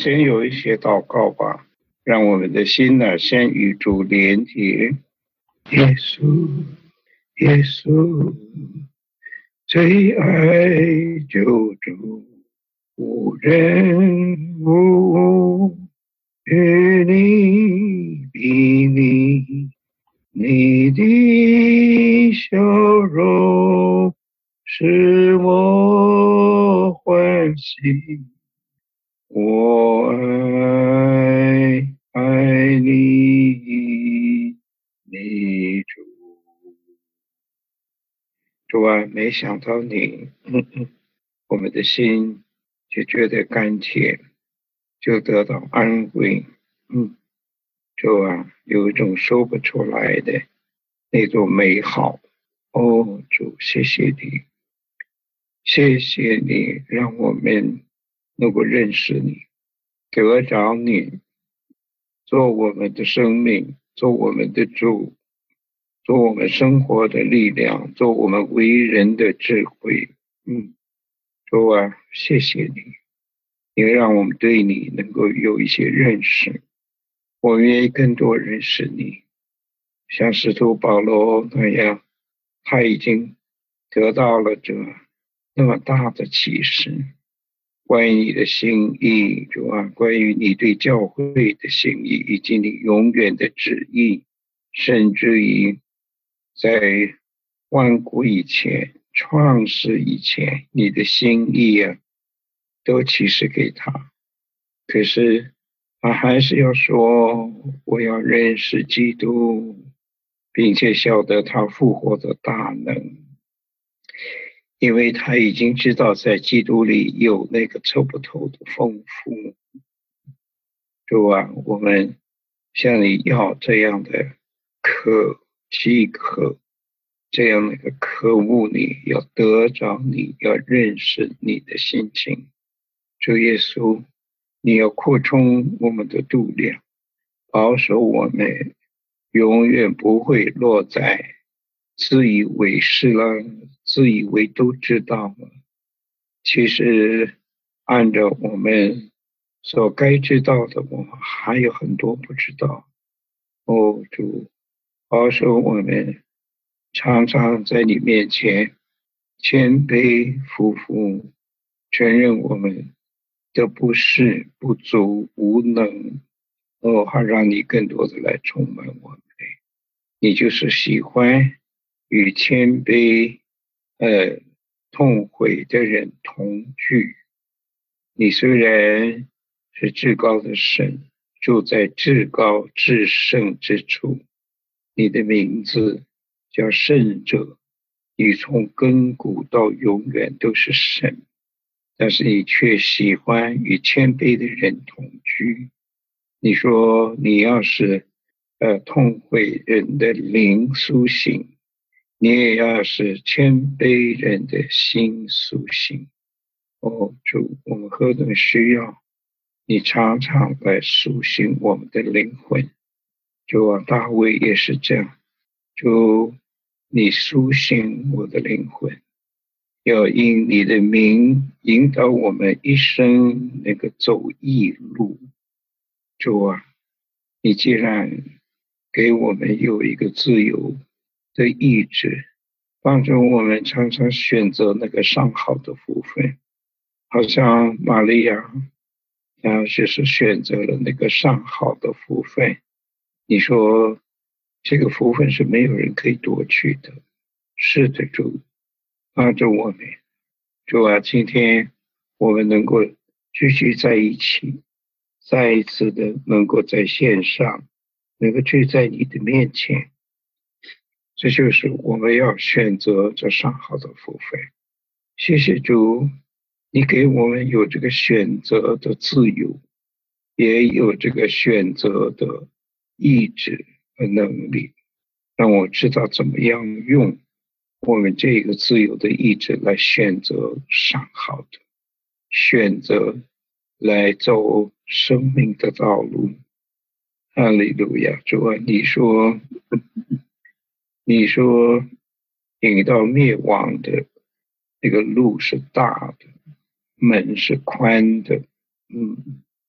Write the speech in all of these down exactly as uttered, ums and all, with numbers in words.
先有一些祷告吧，让我们的心呢先与主连结。耶稣，耶稣，最爱救主，无人无物与你比拟，你的笑容使我欢喜，我爱爱你，你主。主啊，没想到你，嗯嗯，我们的心就觉得甘甜，就得到安慰。嗯，主啊，有一种说不出来的那种美好。哦，主，谢谢你，谢谢你，让我们能够认识你，得着你，做我们的生命，做我们的主，做我们生活的力量，做我们为人的智慧。嗯，主啊，谢谢你，也让我们对你能够有一些认识，我愿意更多认识你，像使徒保罗那样，他已经得到了这那么大的启示，关于你的心意，主啊，关于你对教会的心意，以及你永远的旨意，甚至于在万古以前、创世以前，你的心意啊，都启示给他。可是他还是要说，我要认识基督，并且晓得他复活的大能，因为他已经知道在基督里有那个抽不透的丰富。主啊，我们向你要这样的渴饥渴，这样的一个渴慕你，要得着你，要认识你的心情。主耶稣，你要扩充我们的度量，保守我们永远不会落在自以为是了，自以为都知道了，其实按照我们所该知道的，我们还有很多不知道。哦，主，保守我们常常在你面前谦卑服服，承认我们的不是、不足、无能。哦，还让你更多的来充满我们。你就是喜欢与谦卑、呃痛悔的人同居。你虽然是至高的神，住在至高至圣之处，你的名字叫圣者，你从亘古到永远都是神，但是你却喜欢与谦卑的人同居。你说你要是呃痛悔人的灵苏醒，你也要是谦卑人的心苏醒。哦，主，我们何等需要你常常来苏醒我们的灵魂。主啊，大卫也是这样。主，你苏醒我的灵魂，要因你的名引导我们一生那个走义路。主啊，你既然给我们有一个自由的意志，帮助我们常常选择那个上好的福分，好像玛利亚，然后就是选择了那个上好的福分。你说这个福分是没有人可以夺去的。是的，主，帮助我们。主啊，今天我们能够聚集在一起，再一次的能够在线上能够聚在你的面前，这就是我们要选择这上好的福分。谢谢主，你给我们有这个选择的自由，也有这个选择的意志和能力，让我知道怎么样用我们这个自由的意志来选择上好的，选择来走生命的道路。哈利路亚！主啊，你说，你说引到灭亡的那个路是大的，门是宽的，嗯，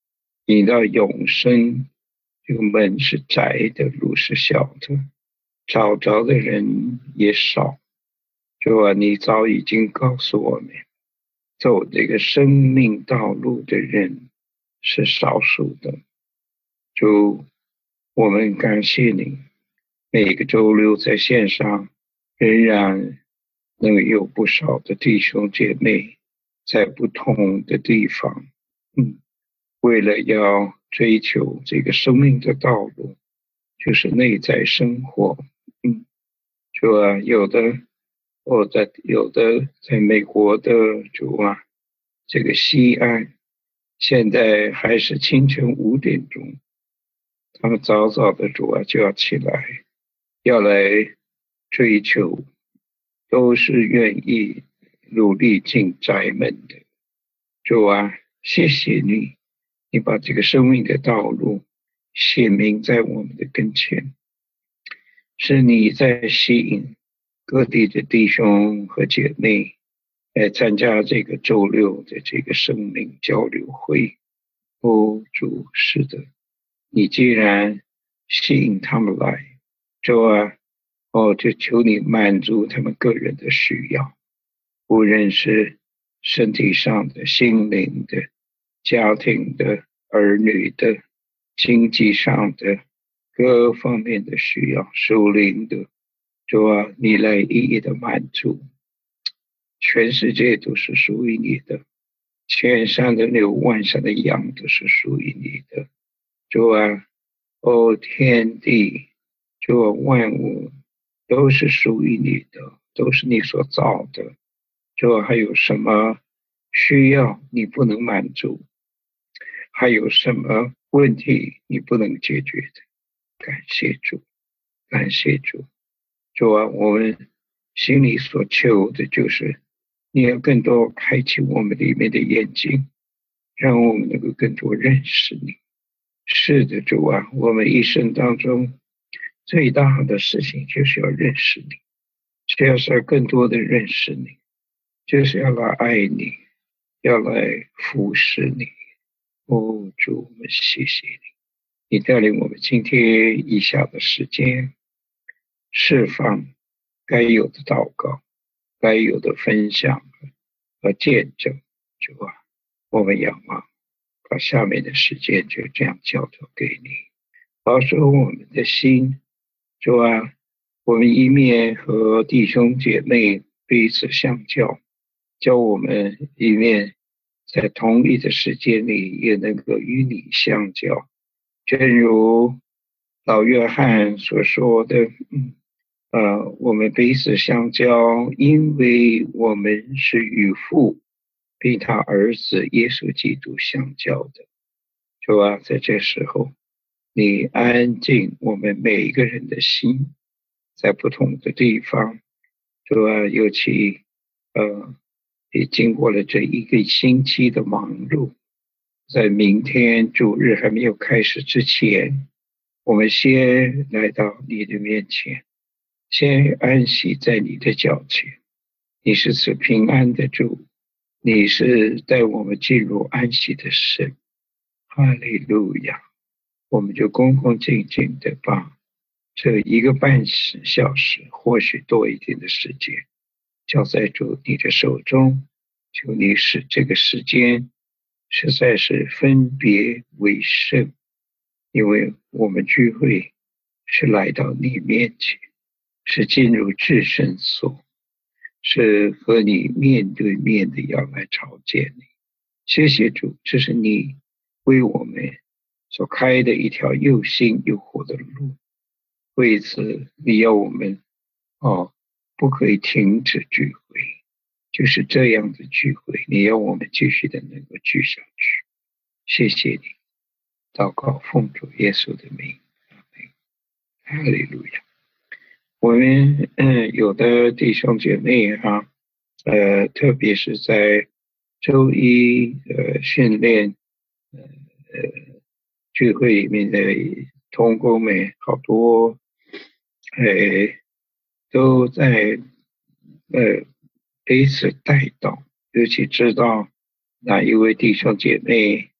引到永生，这个门是窄的，路是小的，找着的人也少。主啊，你早已经告诉我们，走这个生命道路的人是少数的。主，我们感谢你，每个周六在线上仍然能有不少的弟兄姐妹在不同的地方，嗯，为了要追求这个生命的道路，就是内在生活，嗯，主啊，有的我在有的在美国的主啊，这个西岸现在还是清晨五点钟，他们早早的主啊就要起来，要来追求，都是愿意努力进宅门的。主啊，谢谢你，你把这个生命的道路写明在我们的跟前，是你在吸引各地的弟兄和姐妹来参加这个周六的这个生命交流会。哦，主，是的，你既然吸引他们来，主啊，哦，就求你满足他们个人的需要，无论是身体上的、心灵的、家庭的、儿女的、经济上的各方面的需要，属灵的，主啊，你来一一的满足。全世界都是属于你的，千山的牛，万山的羊都是属于你的。主啊，哦，天地，主啊，万物都是属于你的，都是你所造的。主啊，还有什么需要你不能满足？还有什么问题你不能解决的？感谢主，感谢主。主啊，我们心里所求的就是你要更多开启我们里面的眼睛，让我们能够更多认识你。是的，主啊，我们一生当中最大的事情就是要认识你，就是要更多的认识你，就是要来爱你，要来服侍你。哦，主，我们谢谢你，你带领我们今天以下的时间，释放该有的祷告，该有的分享和见证。主啊，我们仰望，把下面的时间就这样交托给你，保守我们的心。主啊，我们一面和弟兄姐妹彼此相交，叫我们一面在同一的时间里也能够与你相交。正如老约翰所说的，嗯，呃，我们彼此相交，因为我们是与父并他儿子耶稣基督相交的。主啊，在这时候，你安静我们每一个人的心，在不同的地方。主啊，尤其呃，也经过了这一个星期的忙碌，在明天主日还没有开始之前，我们先来到你的面前，先安息在你的脚前。你是赐平安的主，你是带我们进入安息的神。哈利路亚！我们就恭恭敬敬的把这一个半小时，或许多一点的时间，交在主你的手中。求你使这个时间实在是分别为圣，因为我们聚会是来到你面前，是进入至圣所，是和你面对面的要来朝见你。谢谢主，这是你为我们所开的一条又新又活的路。为此，你要我们哦，不可以停止聚会，就是这样的聚会，你要我们继续的能够聚下去。谢谢你，祷告奉主耶稣的名，阿们。哈利路亚。我们嗯，有的弟兄姐妹哈、呃，特别是在周一呃训练呃呃聚会里面的同工们，好多呃都在呃彼此带到，尤其知道哪一位弟兄姐妹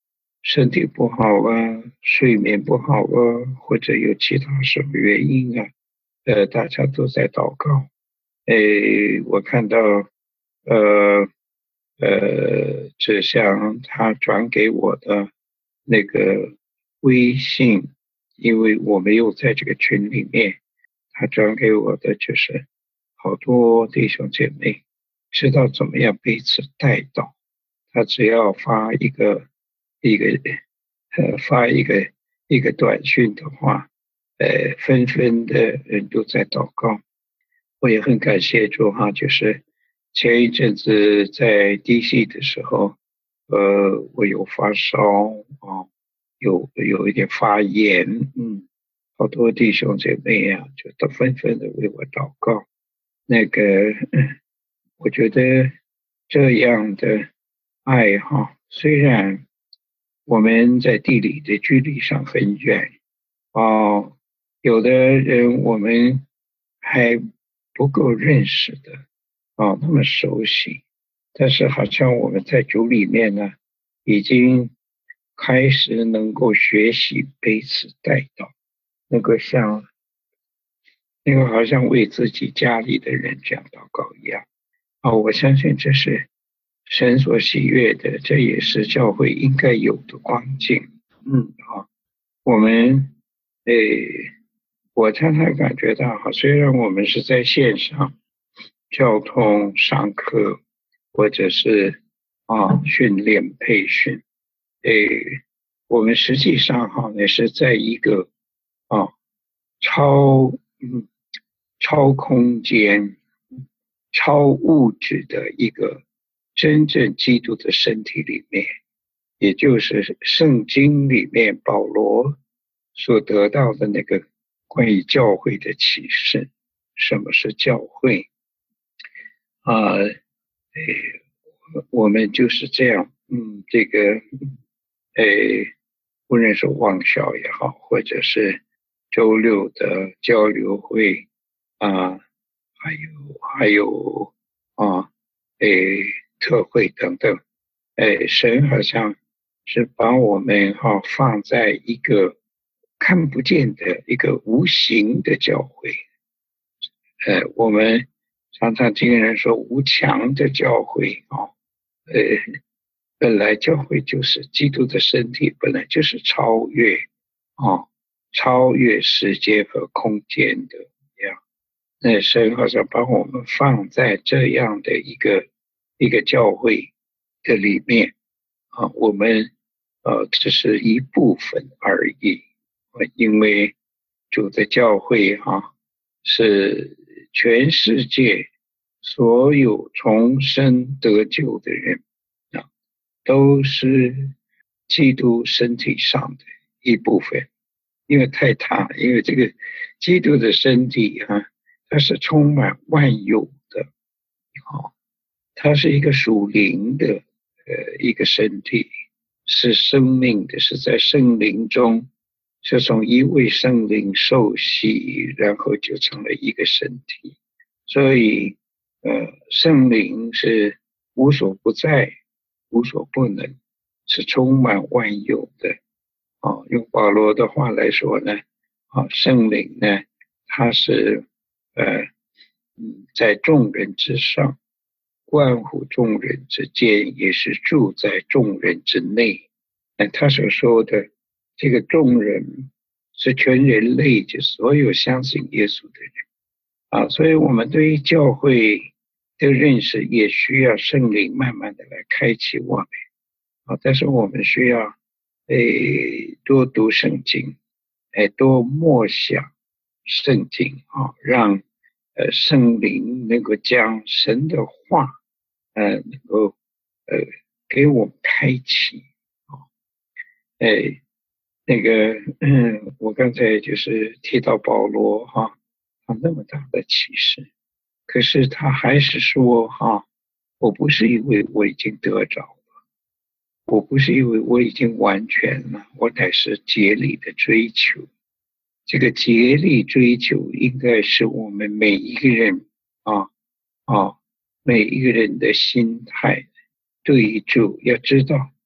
身体不好啊，睡眠不好啊，或者有其他什么原因啊，呃，大家都在祷告。诶，我看到，呃呃，志祥他转给我的那个微信，因为我没有在这个群里面，他转给我的就是好多弟兄姐妹知道怎么样彼此带祷，他只要发一个一个呃发一个一个短讯的话，呃，纷纷的人都在祷告。我也很感谢主哈，就是前一阵子在 D C 的时候，呃，我有发烧啊，有有一点发炎，嗯，好多弟兄姐妹啊，就都纷纷的为我祷告。那个，嗯我觉得这样的爱哈，虽然我们在地理的距离上很远，哦，有的人我们还不够认识的，哦，那么熟悉，但是好像我们在主里面呢，已经开始能够学习彼此带到，那个像那个好像为自己家里的人这样祷告一样。哦，我相信这是神所喜悦的，这也是教会应该有的光景。嗯，好，我们，诶，我常常感觉到，哈，虽然我们是在线上交通上课，或者是啊训练培训，诶，我们实际上哈也是在一个啊超嗯超空间、超物质的一个真正基督的身体里面，也就是圣经里面保罗所得到的那个关于教会的启示。什么是教会啊？诶，我们就是这样，嗯，这个，诶，无论是望校也好，或者是周六的交流会啊，还有还有啊，诶，特会等等，诶，神好像是把我们哈、放在一个看不见的一个无形的教会，呃，我们常常听人说无墙的教会啊，呃，本来教会就是基督的身体，本来就是超越啊，超越时间和空间的样。那神好像把我们放在这样的一个一个教会的里面啊，我们呃只是一部分而已，呃因为主的教会哈、是全世界所有重生得救的人啊，都是基督身体上的一部分。因为太大，因为这个基督的身体啊，它是充满万有的，啊，它是一个属灵的呃一个身体，是生命的，是在圣灵中，是从一位圣灵受洗，然后就成了一个身体。所以，呃，圣灵是无所不在、无所不能，是充满万有的。啊，用保罗的话来说呢，啊，圣灵呢，它是呃，嗯，在众人之上，关乎众人之间，也是住在众人之内。那他所说的这个众人是全人类，就所有相信耶稣的人啊。所以我们对于教会的认识，也需要圣灵慢慢的来开启我们啊。但是我们需要诶多读圣经，诶多默想圣经啊，让呃圣灵能够将神的话呃能够呃给我们开启啊。诶那个嗯，我刚才就是提到保罗哈，他那么大的启示，可是他还是说哈，我不是因为我已经得着。我不是因为我已经完全了，我乃是竭力的追求。这个竭力追求应该是我们每一个人啊啊每一个人的心态对主要知道，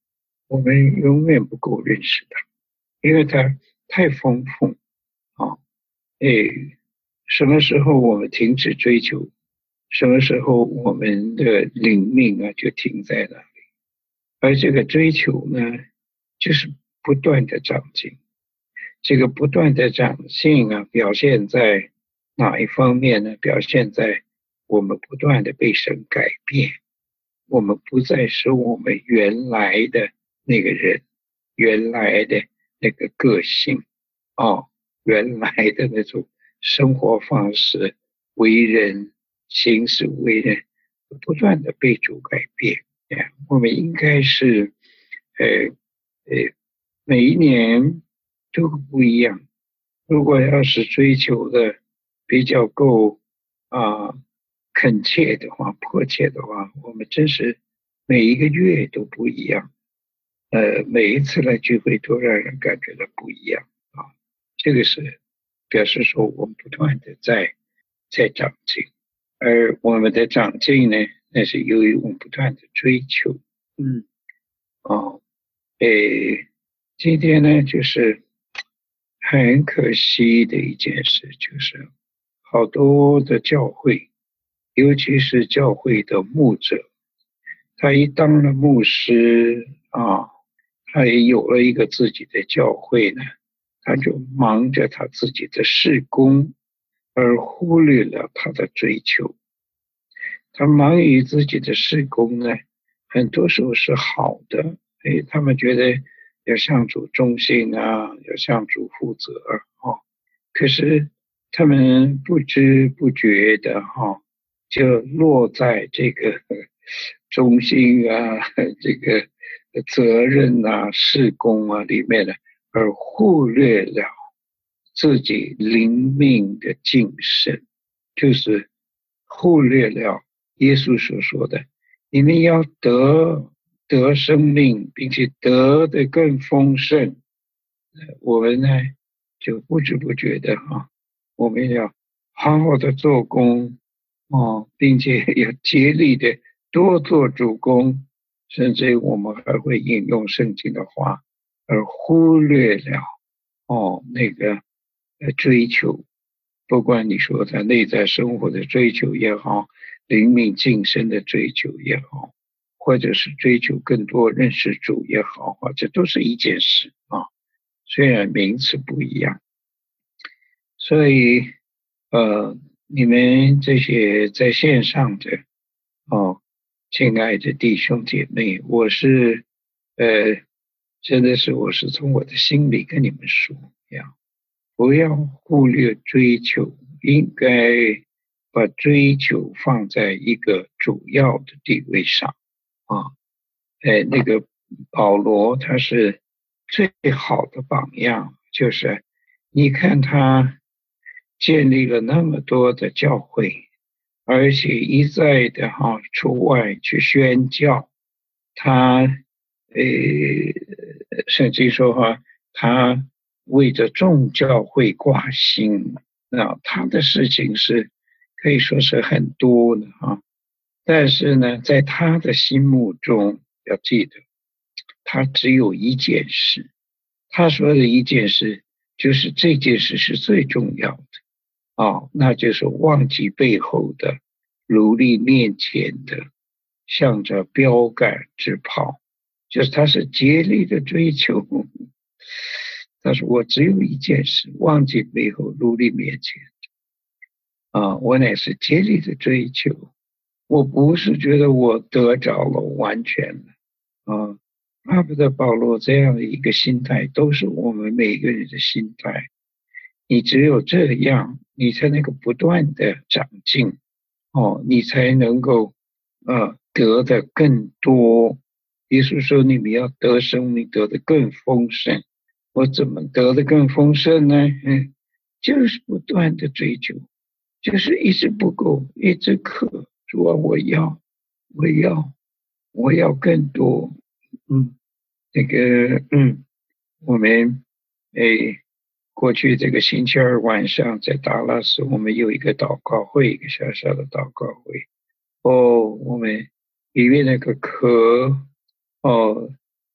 我们永远不够认识它，因为它太丰富啊。诶，什么时候我们停止追求，什么时候我们的灵命啊就停在那里。而这个追求呢，就是不断的长进。这个不断的长进啊，表现在哪一方面呢？表现在我们不断的被神改变，我们不再是我们原来的那个人，原来的那个个性，哦，原来的那种生活方式、为人、行事为人，不断的被主改变。我们应该是，呃呃，每一年都不一样。如果要是追求的比较够啊、恳切的话、迫切的话，我们真是每一个月都不一样。呃，每一次来聚会都让人感觉到不一样啊。这个是表示说我们不断的在在长进，而我们的长进呢，那是由于我们不断的追求。嗯，哦，诶，今天呢，就是很可惜的一件事，就是好多的教会，尤其是教会的牧者，他一当了牧师啊，他也有了一个自己的教会呢，他就忙着他自己的事工，而忽略了他的追求。他忙于自己的事工呢，很多时候是好的，哎，他们觉得要向主忠心啊，要向主负责哦。可是他们不知不觉的哈，就落在这个忠心啊、这个责任啊、事工啊里面呢，而忽略了自己灵命的晋升，就是忽略了耶稣所说的，你们要得得生命，并且得的更丰盛。我们呢，就不知不觉的哈，我们要好好的做工哦，并且要竭力的多做主工，甚至我们还会引用圣经的话，而忽略了哦那个呃追求，不管你说在内在生活的追求也好，灵命晋升的追求也好，或者是追求更多认识主也好啊，这都是一件事啊。虽然名词不一样，所以呃，你们这些在线上的哦，亲爱的弟兄姐妹，我是呃，真的是我是从我的心里跟你们说呀，不要忽略追求，应该把追求放在一个主要的地位上啊。哎，那个保罗他是最好的榜样，就是你看他建立了那么多的教会，而且一再的哈出外去宣教，他呃甚至说哈，他为着众教会挂心，那他的事情是可以说是很多的哈。但是呢，在他的心目中，要记得，他只有一件事，他说的一件事，就是这件事是最重要的啊、哦，那就是忘记背后的，努力面前的，向着标杆直跑，就是他是竭力的追求。他说我只有一件事，忘记背后，努力面前啊、我乃是竭力的追求。我不是觉得我得着了完全了啊，巴不得保罗这样的一个心态，都是我们每个人的心态。你只有这样，你才能够不断的长进哦，你才能够呃得的更多。耶稣说你们要得生命，得的更丰盛。我怎么得的更丰盛呢？嗯，就是不断的追求，就是一直不够，一直渴。主啊，我要，我要，我要更多。嗯，那个，嗯，我们，诶，过去这个星期二晚上在达拉斯，我们有一个祷告会，一个小小的祷告会。哦，我们里面那个壳，哦，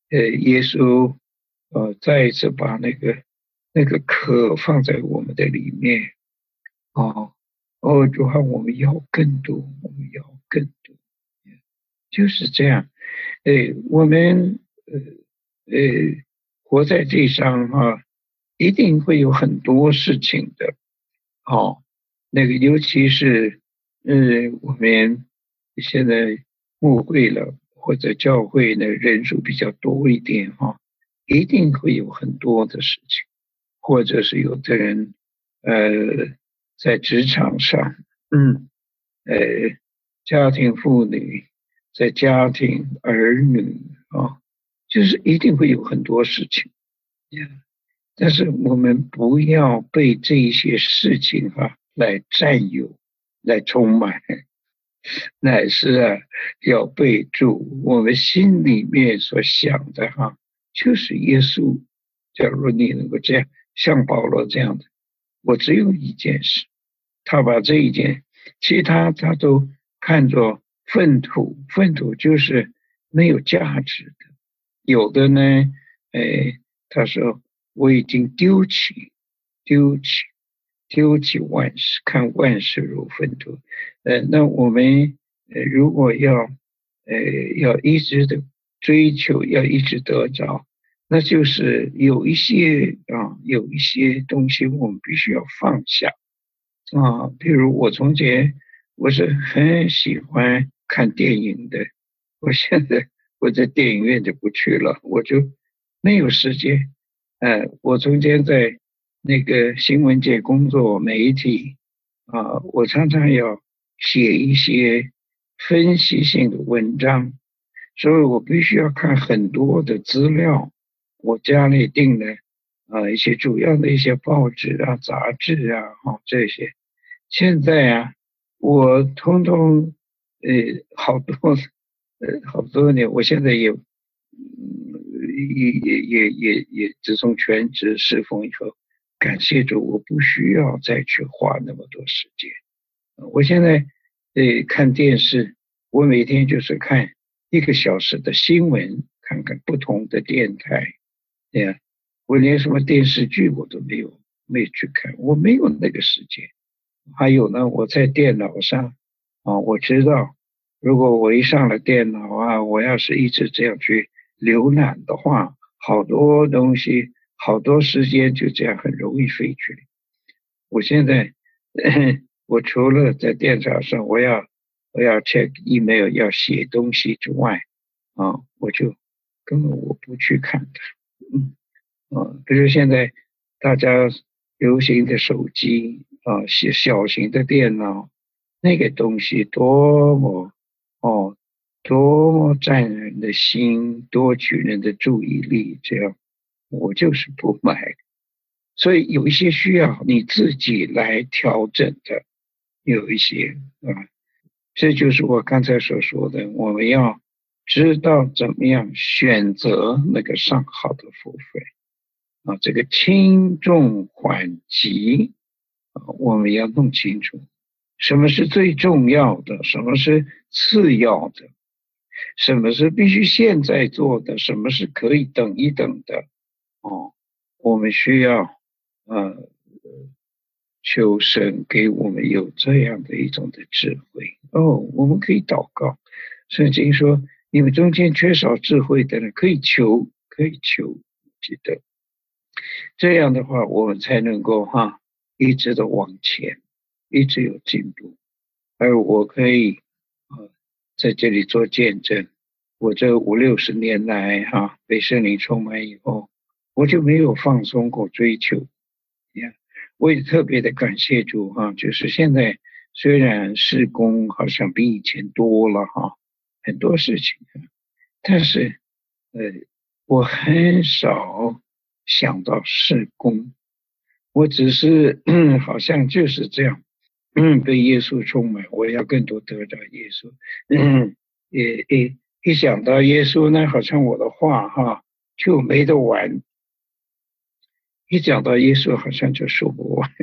呃，耶稣呃再一次把那个那个渴放在我们的里面。哦哦，主啊，我们要更多，我们要更多，就是这样。哎，我们呃呃活在地上哈、一定会有很多事情的。哦，那个尤其是呃我们现在误会了，或者教会呢人数比较多一点哈、一定会有很多的事情，或者是有的人呃在职场上，嗯。呃，家庭妇女在家庭儿女啊，就是一定会有很多事情，但是我们不要被这一些事情啊来占有、来充满，乃是啊要备注我们心里面所想的哈，就是耶稣。假如你能够这样，像保罗这样的，我只有一件事。他把这一件，其他他都看作粪土，粪土就是没有价值的。有的呢，哎，他说我已经丢弃，丢弃，丢弃万事，看万事如粪土。呃，那我们呃如果要呃要一直的追求，要一直得着，那就是有一些啊，有一些东西我们必须要放下。啊，比如我从前我是很喜欢看电影的，我现在我在电影院就不去了，我就没有时间。呃，我中间在那个新闻界工作，媒体啊，我常常要写一些分析性的文章，所以我必须要看很多的资料。我家里订的啊一些主要的一些报纸啊、杂志啊，哈、这些。现在啊，我通通呃好多呃好多年，我现在也嗯也也也也也自从全职侍奉以后，感谢主，我不需要再去花那么多时间。我现在呃看电视，我每天就是看一个小时的新闻，看看不同的电台。对呀，我连什么电视剧我都没有没有去看，我没有那个时间。还有呢，我在电脑上啊，我知道，如果我一上了电脑啊，我要是一直这样去浏览的话，好多东西，好多时间就这样很容易飞去。我现在，我除了在电脑上我要我要 check email 要写东西之外，啊，我就根本我不去看它。嗯。啊，比如现在大家流行的手机啊，小小型的电脑，那个东西多么哦，多么占人的心，夺取人的注意力，这样我就是不买。所以有一些需要你自己来调整的，有一些啊，这就是我刚才所说的，我们要知道怎么样选择那个上好的付费。啊，这个轻重缓急啊，我们要弄清楚，什么是最重要的，什么是次要的，什么是必须现在做的，什么是可以等一等的。哦，我们需要呃求神给我们有这样的一种的智慧。哦，我们可以祷告，圣经说，你们中间缺少智慧的人，可以求，可以求，记得。这样的话，我们才能够哈一直的往前，一直有进步。而我可以啊在这里做见证，我这五六十年来哈被圣灵充满以后，我就没有放松过追求。呀，我也特别的感谢主哈，就是现在虽然事工好像比以前多了哈，很多事情，但是呃我很少想到事工。我只是嗯，好像就是这样，嗯，被耶稣充满，我要更多得到耶稣。嗯，也一一想到耶稣呢，好像我的话哈就没得完，一讲到耶稣好像就说不完。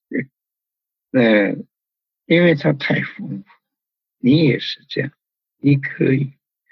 嗯，因为他太丰富，你也是这样，你可以。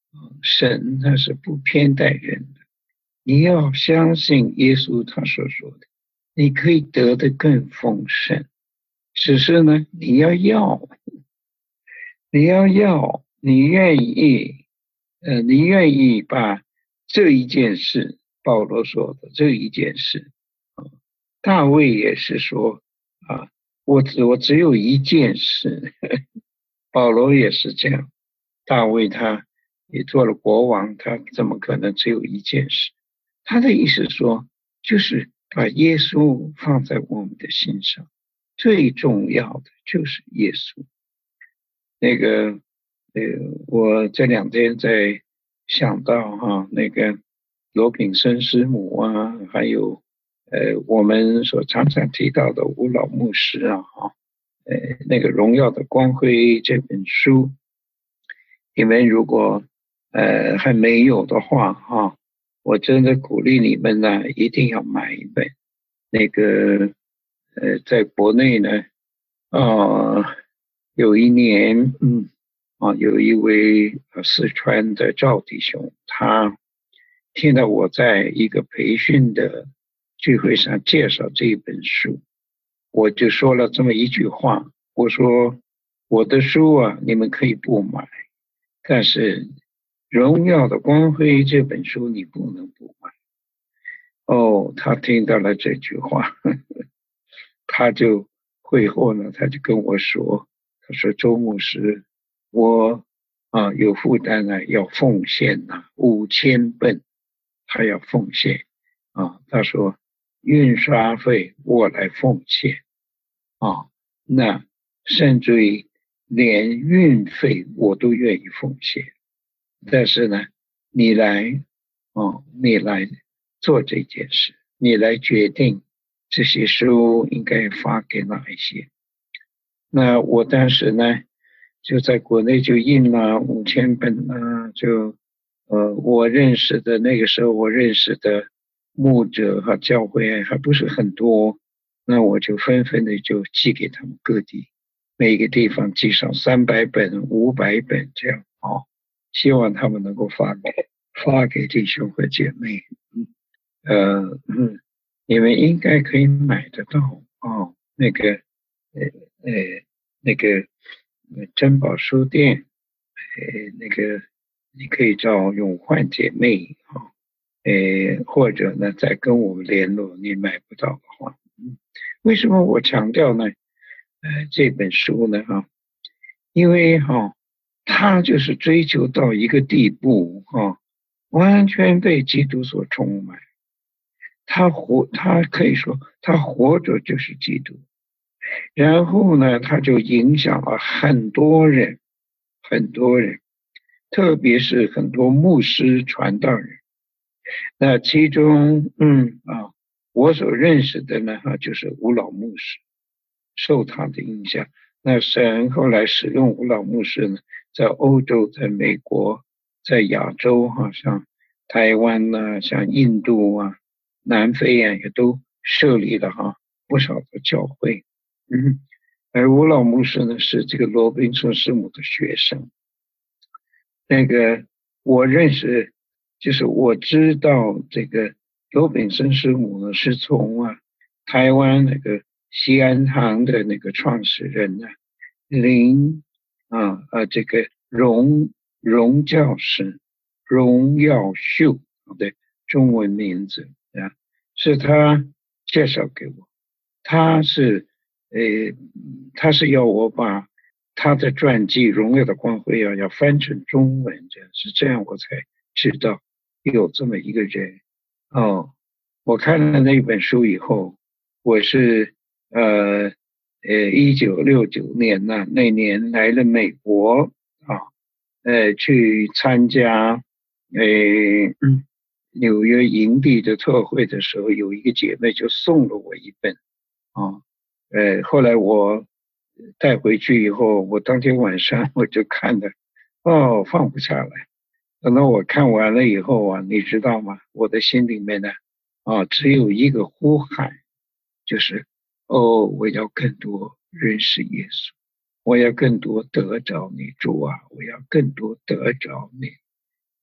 神他是不偏待人的，你要相信耶稣他所说的，你可以得的更丰盛。只是呢，你要要，你要要，你愿意，呃，你愿意把这一件事，保罗说的这一件事，啊，大卫也是说啊，我只我只有一件事，保罗也是这样，大卫他也做了国王，他怎么可能只有一件事？他的意思说，就是把耶稣放在我们的心上，最重要的就是耶稣。那个，呃，我这两天在想到哈，那个罗炳生师母啊，还有呃，我们所常常提到的吴老牧师啊，哈，呃，那个《荣耀的光辉》这本书，你们如果呃还没有的话哈，我真的鼓励你们呢，一定要买一本。那个呃，在国内呢，呃，有一年，嗯，啊，有一位呃四川的赵弟兄，他听到我在一个培训的聚会上介绍这一本书，我就说了这么一句话，我说我的书啊，你们可以不买，但是《荣耀的光辉》这本书你不能不买。哦，他听到了这句话，呵呵，他就会后呢，他就跟我说，他说周牧师，我啊有负担呢，要奉献呐、啊，五千本，他要奉献啊。他说印刷费我来奉献啊，那甚至于连运费我都愿意奉献。但是呢，你来哦，你来做这件事，你来决定这些书应该发给哪一些。那我当时呢，就在国内就印了五千本啊，就呃，我认识的那个时候我认识的牧者和教会还不是很多，那我就纷纷的就寄给他们各地，每个地方寄上三百本、五百本这样啊、哦，希望他们能够发给发给弟兄和姐妹。嗯，呃嗯，你们应该可以买得到哦，那个呃呃那个呃珍宝书店，呃那个你可以找永焕姐妹啊、哦，呃或者呢再跟我们联络，你买不到的话，嗯，为什么我强调呢？呃这本书呢哈、哦，因为哈、哦，他就是追求到一个地步哈、哦，完全被基督所充满。他活，他可以说他活着就是基督。然后呢，他就影响了很多人，很多人，特别是很多牧师传道人。那其中，嗯啊，我所认识的呢，哈，就是吴老牧师，受他的影响。那神后来使用吴老牧师呢，在欧洲、在美国、在亚洲，哈，像台湾呐、像印度啊、南非啊，也都设立了哈不少的教会。嗯，而吴老牧师呢，是这个罗宾逊师母的学生。那个我认识，就是我知道这个罗炳生师母呢，是从啊台湾那个西安堂的那个创始人呢，林啊啊这个荣荣教师荣耀秀的中文名字啊，是他介绍给我，他是呃他是要我把他的传记《荣耀的光辉》啊，要翻成中文，这样是这样，我才知道有这么一个人。哦，我看了那本书以后，我是呃呃一九六九年呢，那年来了美国啊，呃去参加呃嗯纽约营地的特会的时候，有一个姐妹就送了我一本啊，呃后来我带回去以后，我当天晚上我就看了，哦，放不下来。等到我看完了以后啊，你知道吗？我的心里面呢，啊，只有一个呼喊，就是哦，我要更多认识耶稣，我要更多得着你，主啊，我要更多得着你。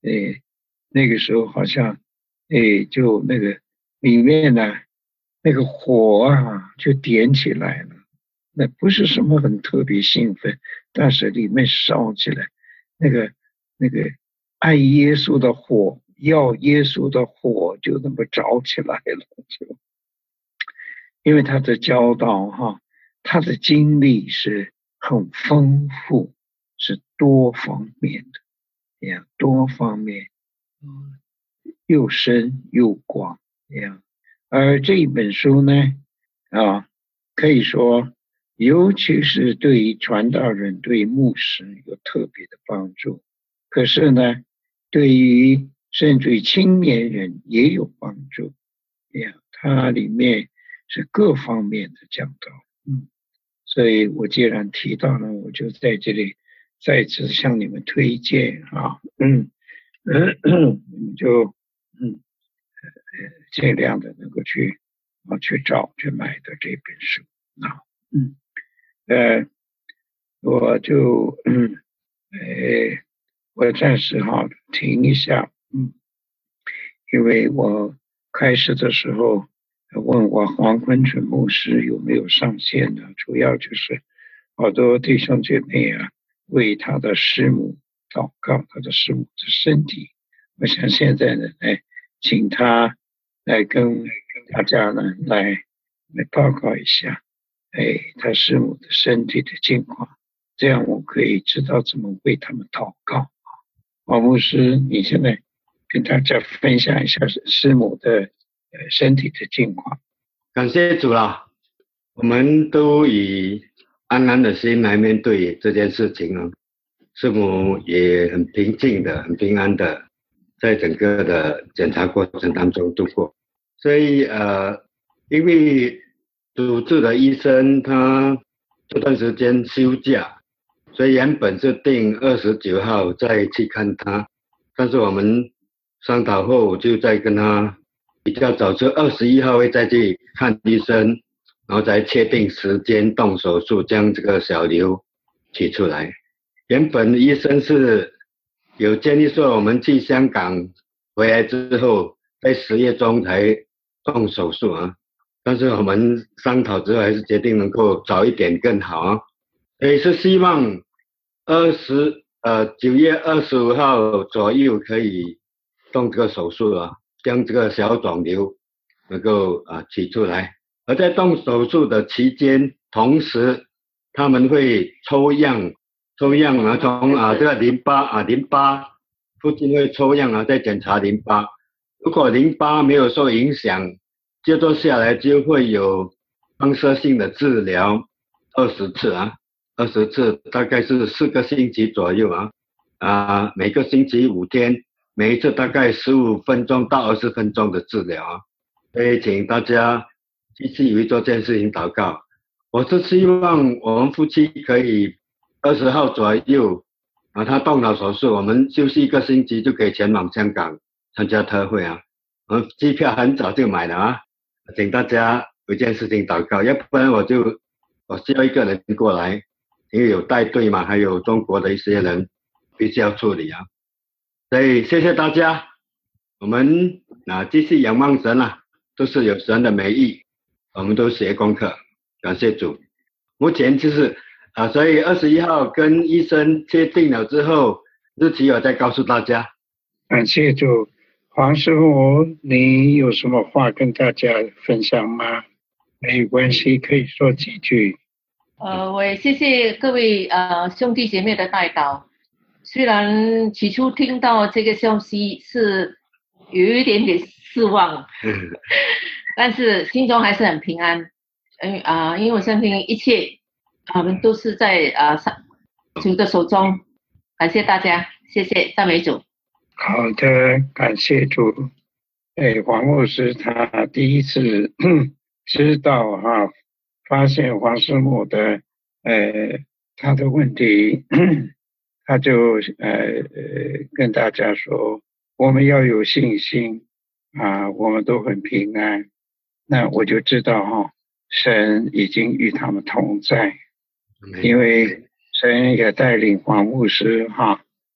诶，那个时候好像，诶，就那个里面呢，那个火啊，就点起来了。那不是什么很特别兴奋，但是里面烧起来，那个那个爱耶稣的火，要耶稣的火就那么着起来了，就因为他的教导哈，他的经历是很丰富，是多方面的，呀，多方面，嗯，又深又广，呀。而这一本书呢，啊，可以说，尤其是对于传道人、对牧师有特别的帮助。可是呢，对于甚至于青年人也有帮助。呀，它里面是各方面的讲道，嗯，所以我既然提到了，我就在这里再次向你们推荐啊，嗯，你们就嗯呃尽量的能够去啊去找去买的这本书啊，嗯，呃，我就嗯呃我暂时哈停一下，嗯，因为我开始的时候问我黄坤纯牧师有没有上线呢？主要就是好多弟兄姐妹啊，为他的师母祷告，他的师母的身体。我想现在呢，来请他来跟大家呢来来报告一下，哎，他师母的身体的情况，这样我可以知道怎么为他们祷告。黄牧师，你现在跟大家分享一下师母的呃身体的近况。 感谢主啦，我们都以安安的心来面对这件事情啊。师母也很平静的、很平安的，在整个的检查过程当中度过。所以呃，因为主治的医生他这段时间休假，所以原本是定二十九号再去看他，但是我们商讨后就再跟他比较早，是二十一号会再去看医生，然后再确定时间动手术，将这个小瘤取出来。原本医生是有建议说我们去香港回来之后，在十月中才动手术啊，但是我们商讨之后还是决定能够早一点更好啊，所以是希望二十呃九月二十五号左右可以动这个手术啊，将这个小肿瘤能够啊取出来。而在动手术的期间，同时他们会抽样。抽样啊，从啊这个淋巴啊淋巴附近会抽样啊，再检查淋巴。如果淋巴没有受影响，接着下来就会有放射性的治疗二十次啊，二十次大概是四个星期左右啊，啊每个星期五天，每一次大概十五分钟到二十分钟的治疗啊。所以请大家继续为这件事情祷告。我是希望我们夫妻可以二十号左右啊，他动了手术，我们休息一个星期就可以前往香港参加特会啊。我们机票很早就买了啊，请大家有件事情祷告，要不然我就我需要一个人过来，因为有带队嘛，还有中国的一些人必须要处理啊。所以谢谢大家，我们啊继续仰望神啊，都是有神的美意，我们都学功课，感谢主。目前就是啊，所以二十一号跟医生确定了之后，日期我再告诉大家。 感谢主。黄师傅，你有什么话跟大家分享吗？没有关系，可以说几句。 呃，我也谢谢各位呃兄弟姐妹的带祷。虽然起初听到这个消息是有一点点失望，但是心中还是很平安。嗯啊、呃，因为我相信一切我们都是在啊上主的手中。感谢大家，谢谢赞美主。 好的，感谢主。哎，黄牧师他第一次知道哈、啊，发现黄师母的呃他的问题，他就呃呃跟大家说，我们要有信心啊，我们都很平安。那我就知道哈、啊，神已经与他们同在，因为神也带领黄牧师哈、啊。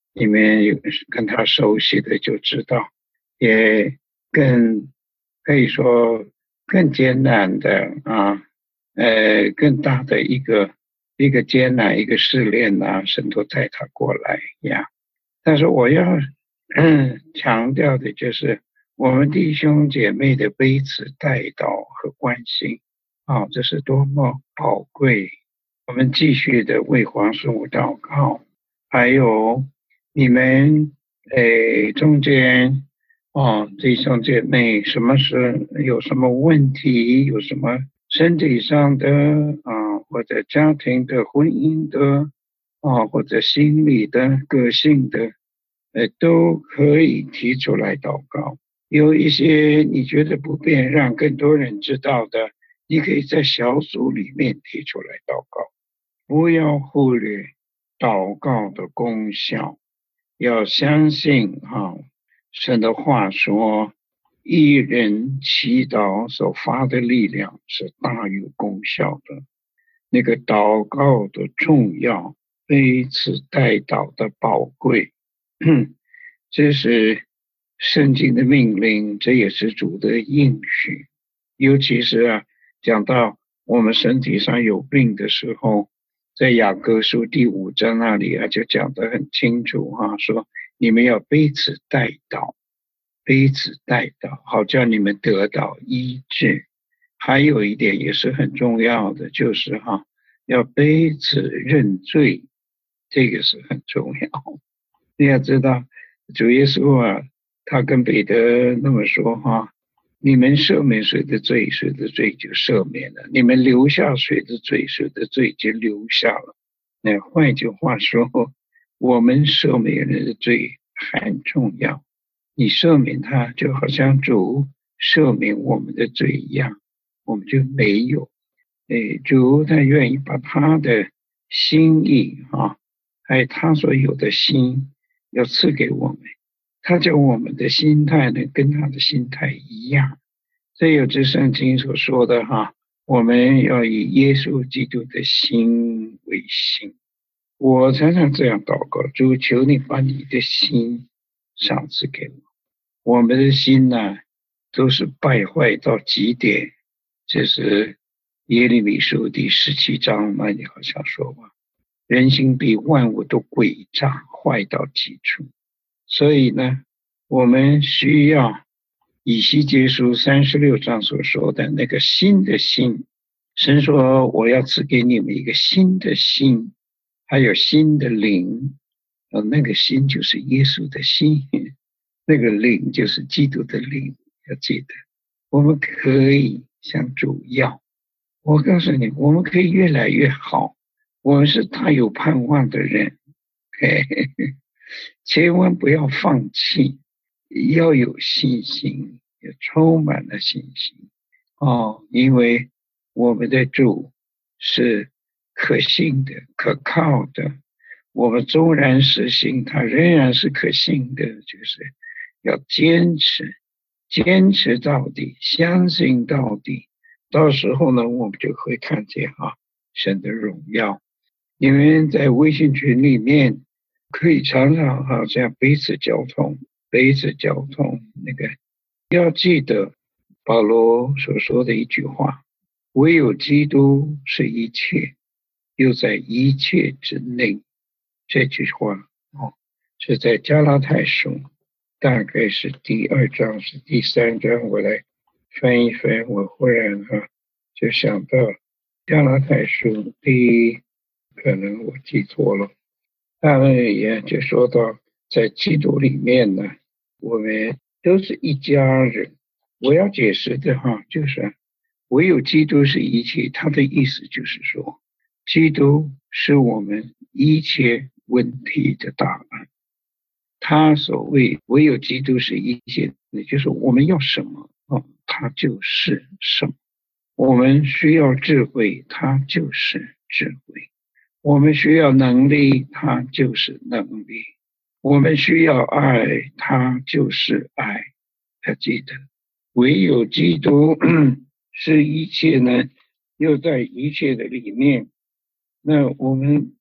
你们有跟他熟悉的就知道，也更可以说更艰难的啊，呃，更大的一个一个艰难一个试炼啊，神都带他过来呀。但是我要嗯强调的就是，我们弟兄姐妹的彼此带祷和关心啊，这是多么宝贵。我们继续的为黄师母祷告，还有你们诶中间哦，弟兄姐妹，什么是有什么问题，有什么身体上的啊，或者家庭的、婚姻的啊，或者心理的、个性的，呃，都可以提出来祷告。有一些你觉得不便让更多人知道的，你可以在小组里面提出来祷告。不要忽略祷告的功效，要相信哈，神的话说，一人祈祷所发的力量是大有功效的。那个祷告的重要，彼此代祷的宝贵，这是圣经的命令，这也是主的应许。尤其是啊，讲到我们身体上有病的时候，在雅各书第五章那里啊，就讲得很清楚哈、啊，说你们要彼此代祷，彼此代祷，好叫你们得到医治。还有一点也是很重要的，就是哈、啊，要彼此认罪，这个是很重要。你要知道，主耶稣啊，他跟彼得那么说哈、啊，你们赦免谁的罪，谁的罪就赦免了；你们留下谁的罪，谁的罪就留下了。那换一句话说，我们赦免人的罪很重要。你赦免他，就好像主赦免我们的罪一样，我们就没有。哎，主他愿意把他的心意啊，还有他所有的心，要赐给我们。他叫我们的心态呢，跟他的心态一样。这有这圣经所说的哈，我们要以耶稣基督的心为心。我常常这样祷告，主，求你把你的心赏赐给我。我们的心呢，都是败坏到极点。这是耶利米书第十七章那里好像说吧，人心比万物都诡诈，坏到极处。所以呢，我们需要以西结书三十六章所说的那个新的心。神说我要赐给你们一个新的心，还有新的灵。呃，那个心就是耶稣的心，那个灵就是基督的灵。要记得，我们可以向主要。我告诉你，我们可以越来越好。我们是大有盼望的人，嘿嘿嘿，千万不要放弃，要有信心，也充满了信心哦，因为我们的主是可信的、可靠的。我们纵然实行，他仍然是可信的，就是要坚持，坚持到底，相信到底。到时候呢，我们就会看见哈、啊、神的荣耀。你们在微信群里面可以常常好像彼此交通，彼此交通。那个要记得保罗所说的一句话：唯有基督是一切，又在一切之内。这句话哦，是在加拉太书，大概是第二章，是第三章。我来翻一翻，我忽然哈、啊、就想到加拉太书第，可能我记错了，他们也就说到在基督里面呢，我们都是一家人。我要解释的哈，就是唯有基督是一切，他的意思就是说，基督是我们一切问题的答案。他所谓唯有基督是一切，也就是我们要什么哦，他就是什么。我们需要智慧，他就是智慧。我们需要能力，他就是能力。我们需要爱，他就是爱。要记得，唯有基督是一切呢，又在一切的里面。那我们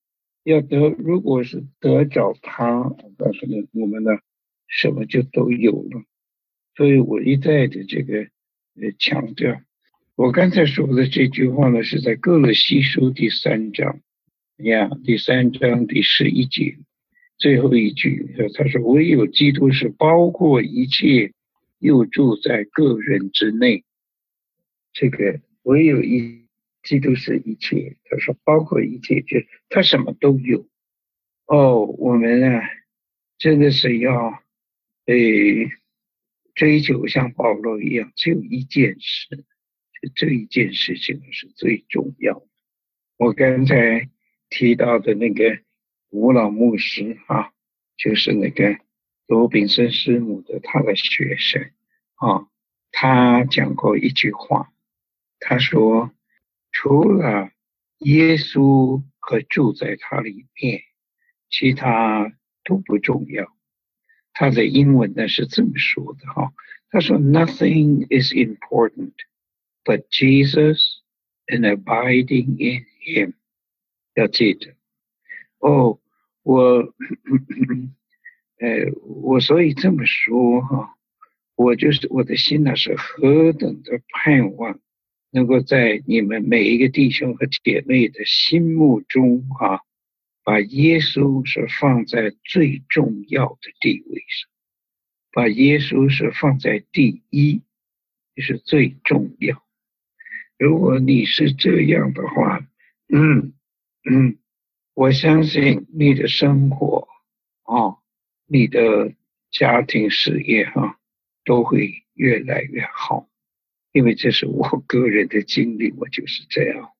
要得，如果是得着他，但是呢，我们呢，什么就都有了。所以我一再的这个呃强调，我刚才说的这句话呢，是在哥罗西书第三章呀，第三章第十一节最后一句，他说：“唯有基督是包括一切，又住在个人之内。”这个唯有一基督是一切，他说包括一切，就他什么都有。哦，我们呢，真的是要呃追求像保罗一样，只有一件事，这一件事情是最重要的。我刚才提到的那个吴老牧师啊，就是那个罗炳森师母的他的学生啊，他讲过一句话，他说除了耶稣和住在他里面，其他都不重要。他的英文呢是这么说的哈，他说 Nothing is important but Jesus and abiding in him。 要记着哦，我呃我所以这么说哈，我就是我的心呢是何等的盼望能够在你们每一个弟兄和姐妹的心目中啊，把耶稣是放在最重要的地位上，把耶稣是放在第一，就是最重要。如果你是这样的话，嗯嗯，我相信你的生活啊，你的家庭事业哈、啊，都会越来越好。因为这是我个人的经历，我就是这样。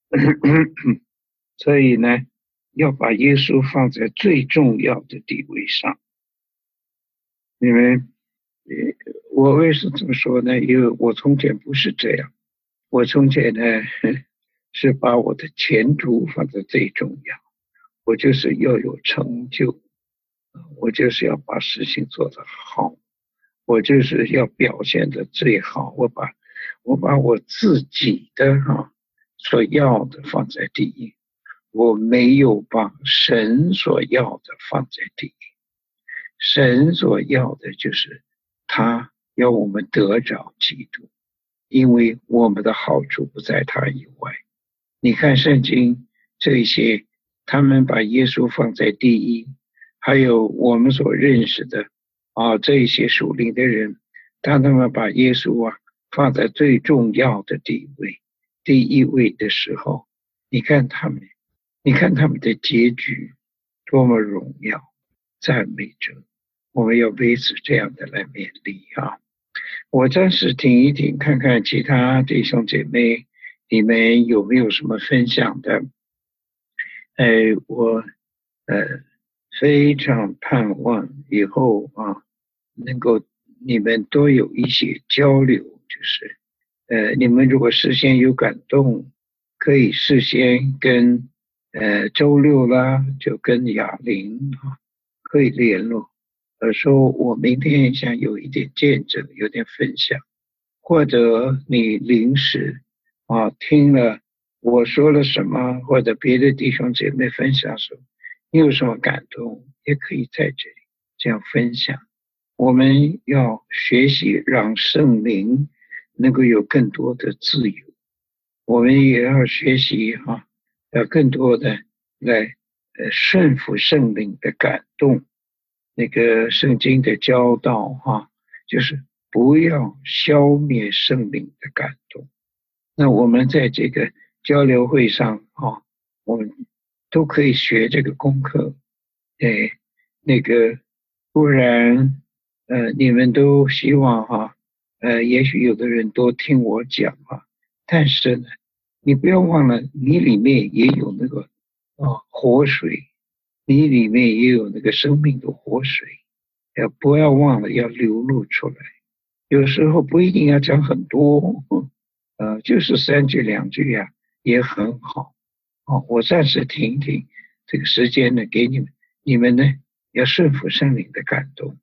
所以呢，要把耶稣放在最重要的地位上。你们，我为什么这么说呢？因为我从前不是这样，我从前呢是把我的前途放在最重要，我就是要有成就，我就是要把事情做得好，我就是要表现得最好，我把我把我自己的哈、啊、所要的放在第一，我没有把神所要的放在第一。神所要的就是他要我们得着基督，因为我们的好处不在他以外。你看圣经这些，他们把耶稣放在第一，还有我们所认识的啊这些属灵的人，当他们把耶稣啊放在最重要的地位，第一位的时候，你看他们，你看他们的结局多么荣耀，赞美者。我们要为此这样的来勉励啊！我暂时停一停，看看其他弟兄姐妹，你们有没有什么分享的？哎，我呃非常盼望以后啊，能够你们多有一些交流，就是呃，你们如果事先有感动，可以事先跟呃周六啦，就跟雅玲啊，可以联络。呃，说我明天想有一点见证，有点分享，或者你临时啊听了我说了什么，或者别的弟兄姐妹分享什么，你有什么感动，也可以在这里这样分享。我们要学习让圣灵能够有更多的自由，我们也要学习哈、啊，要更多的来呃顺服圣灵的感动。那个圣经的教导哈、啊，就是不要消灭圣灵的感动。那我们在这个交流会上啊，我们都可以学这个功课。哎，那个不然呃，你们都希望哈、啊，呃，也许有的人多听我讲啊，但是呢，你不要忘了，你里面也有那个啊活水。你里面也有那个生命的活水，要不要忘了要流露出来。有时候不一定要讲很多，呃，就是三句两句呀、啊，也很好。哦，我暂时停停，这个时间呢给你们，你们呢要顺服圣灵的感动。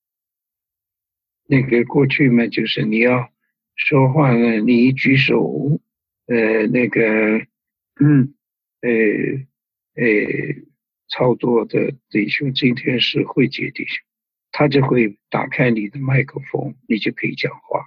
那个过去嘛，就是你要说话呢，你一举手，呃，那个，嗯，呃，呃。 操作的弟兄，今天是慧姐弟兄，他就会打开你的麦克风，你就可以讲话。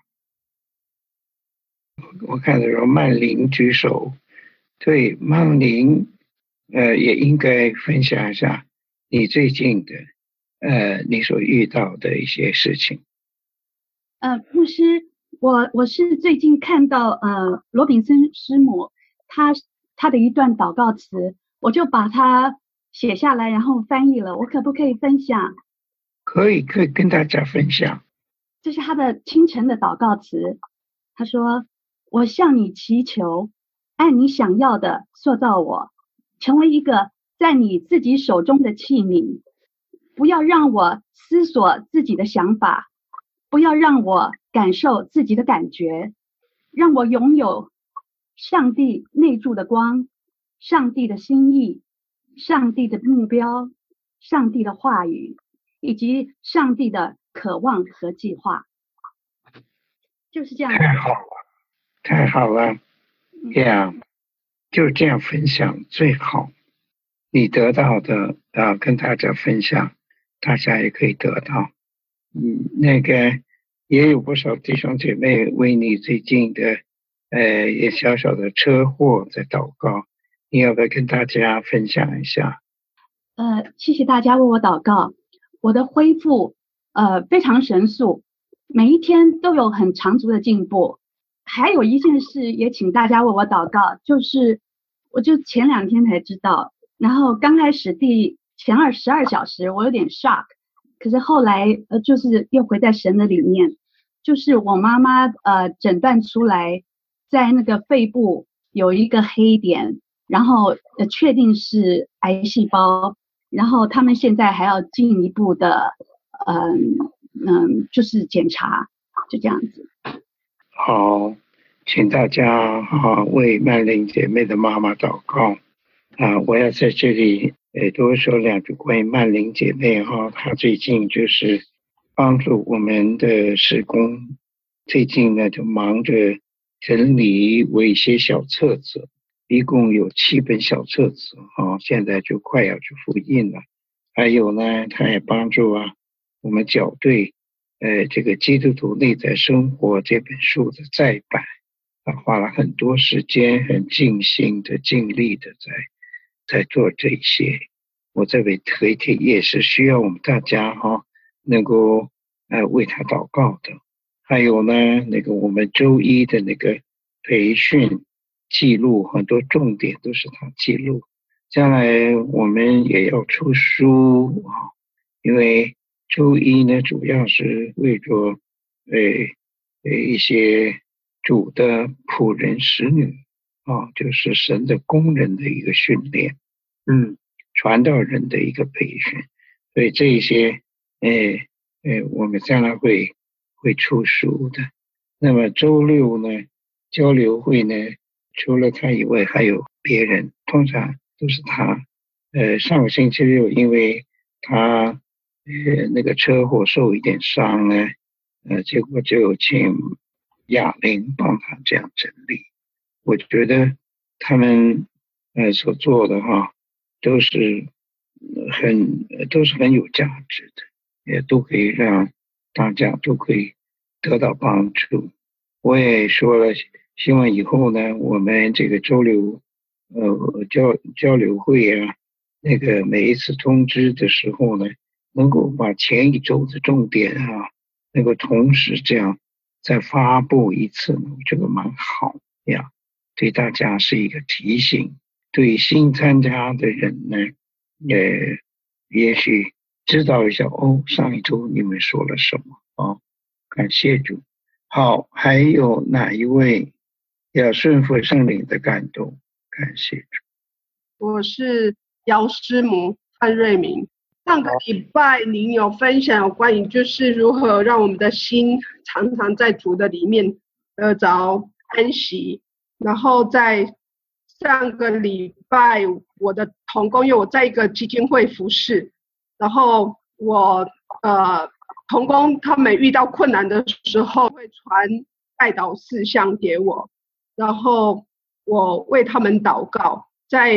我看到有曼玲举手，对，曼玲，呃，也应该分享一下你最近的，呃，你所遇到的一些事情。 呃，牧师，我我是最近看到呃罗炳森师母他他的一段祷告词，我就把它写下来，然后翻译了。我可不可以分享？ 可以，可以跟大家分享。 这是他的清晨的祷告词。他说：“我向你祈求，按你想要的塑造我，成为一个在你自己手中的器皿。不要让我思索自己的想法，不要让我感受自己的感觉，让我拥有上帝内住的光，上帝的心意，上帝的目标，上帝的话语，以及上帝的渴望和计划。”就是这样。 太好了，太好了，这样、yeah, 就这样分享最好。你得到的啊、呃，跟大家分享，大家也可以得到。嗯，那个也有不少弟兄姐妹为你最近的呃也小小的车祸在祷告，你要不要跟大家分享一下？ 呃，谢谢大家为我祷告，我的恢复呃非常神速。每一天都有很长足的进步。还有一件事也请大家为我祷告，就是我就前两天才知道，然后刚开始第前二十二小时我有点 shock， 可是后来呃就是又回在神的里面，就是我妈妈呃诊断出来在那个肺部有一个黑点，然后呃确定是癌细胞，然后他们现在还要进一步的嗯。嗯，就是检查，就这样子。 好，请大家啊为曼玲姐妹的妈妈祷告啊！我要在这里呃多说两句关于曼玲姐妹哈，她最近就是帮助我们的事工，最近呢就忙着整理我一些小册子，一共有七本小册子啊，现在就快要去复印了。还有呢，她也帮助啊。我们校对，呃，这个《基督徒内在生活》这本书的再版，他花了很多时间，很尽心的、尽力的在在做这些。我这位推推也是需要我们大家哈、哦，能够呃为他祷告的。还有呢，那个我们周一的那个培训记录，很多重点都是他记录。将来我们也要出书啊，因为周一呢，主要是为着呃呃一些主的仆人使女啊，就是神的工人的一个训练，嗯，传道人的一个培训，所以这一些呃呃我们将来会会出书的。那么周六呢，交流会呢，除了他以外还有别人，通常都是他。呃，上个星期六因为他。呃，那个车祸受一点伤呢，呃，结果就请哑铃帮他这样整理。我觉得他们呃所做的哈，都是很都是很有价值的，也都可以让大家都可以得到帮助。我也说了，希望以后呢，我们这个周六呃交交流会啊，那个每一次通知的时候呢。能够把前一周的重点啊，能够同时这样再发布一次，我觉得蛮好呀，对大家是一个提醒。对新参加的人呢，呃，也许知道一下哦，上一周你们说了什么哦，感谢主。好，还有哪一位要顺服圣灵的感动？感谢主。 我是姚师母范瑞明。上个礼拜您有分享有关于就是如何让我们的心常常在主的里面得着安息，然后在上个礼拜我的同工，因为我在一个基金会服事，然后我呃同工他们遇到困难的时候会传代祷事项给我，然后我为他们祷告，在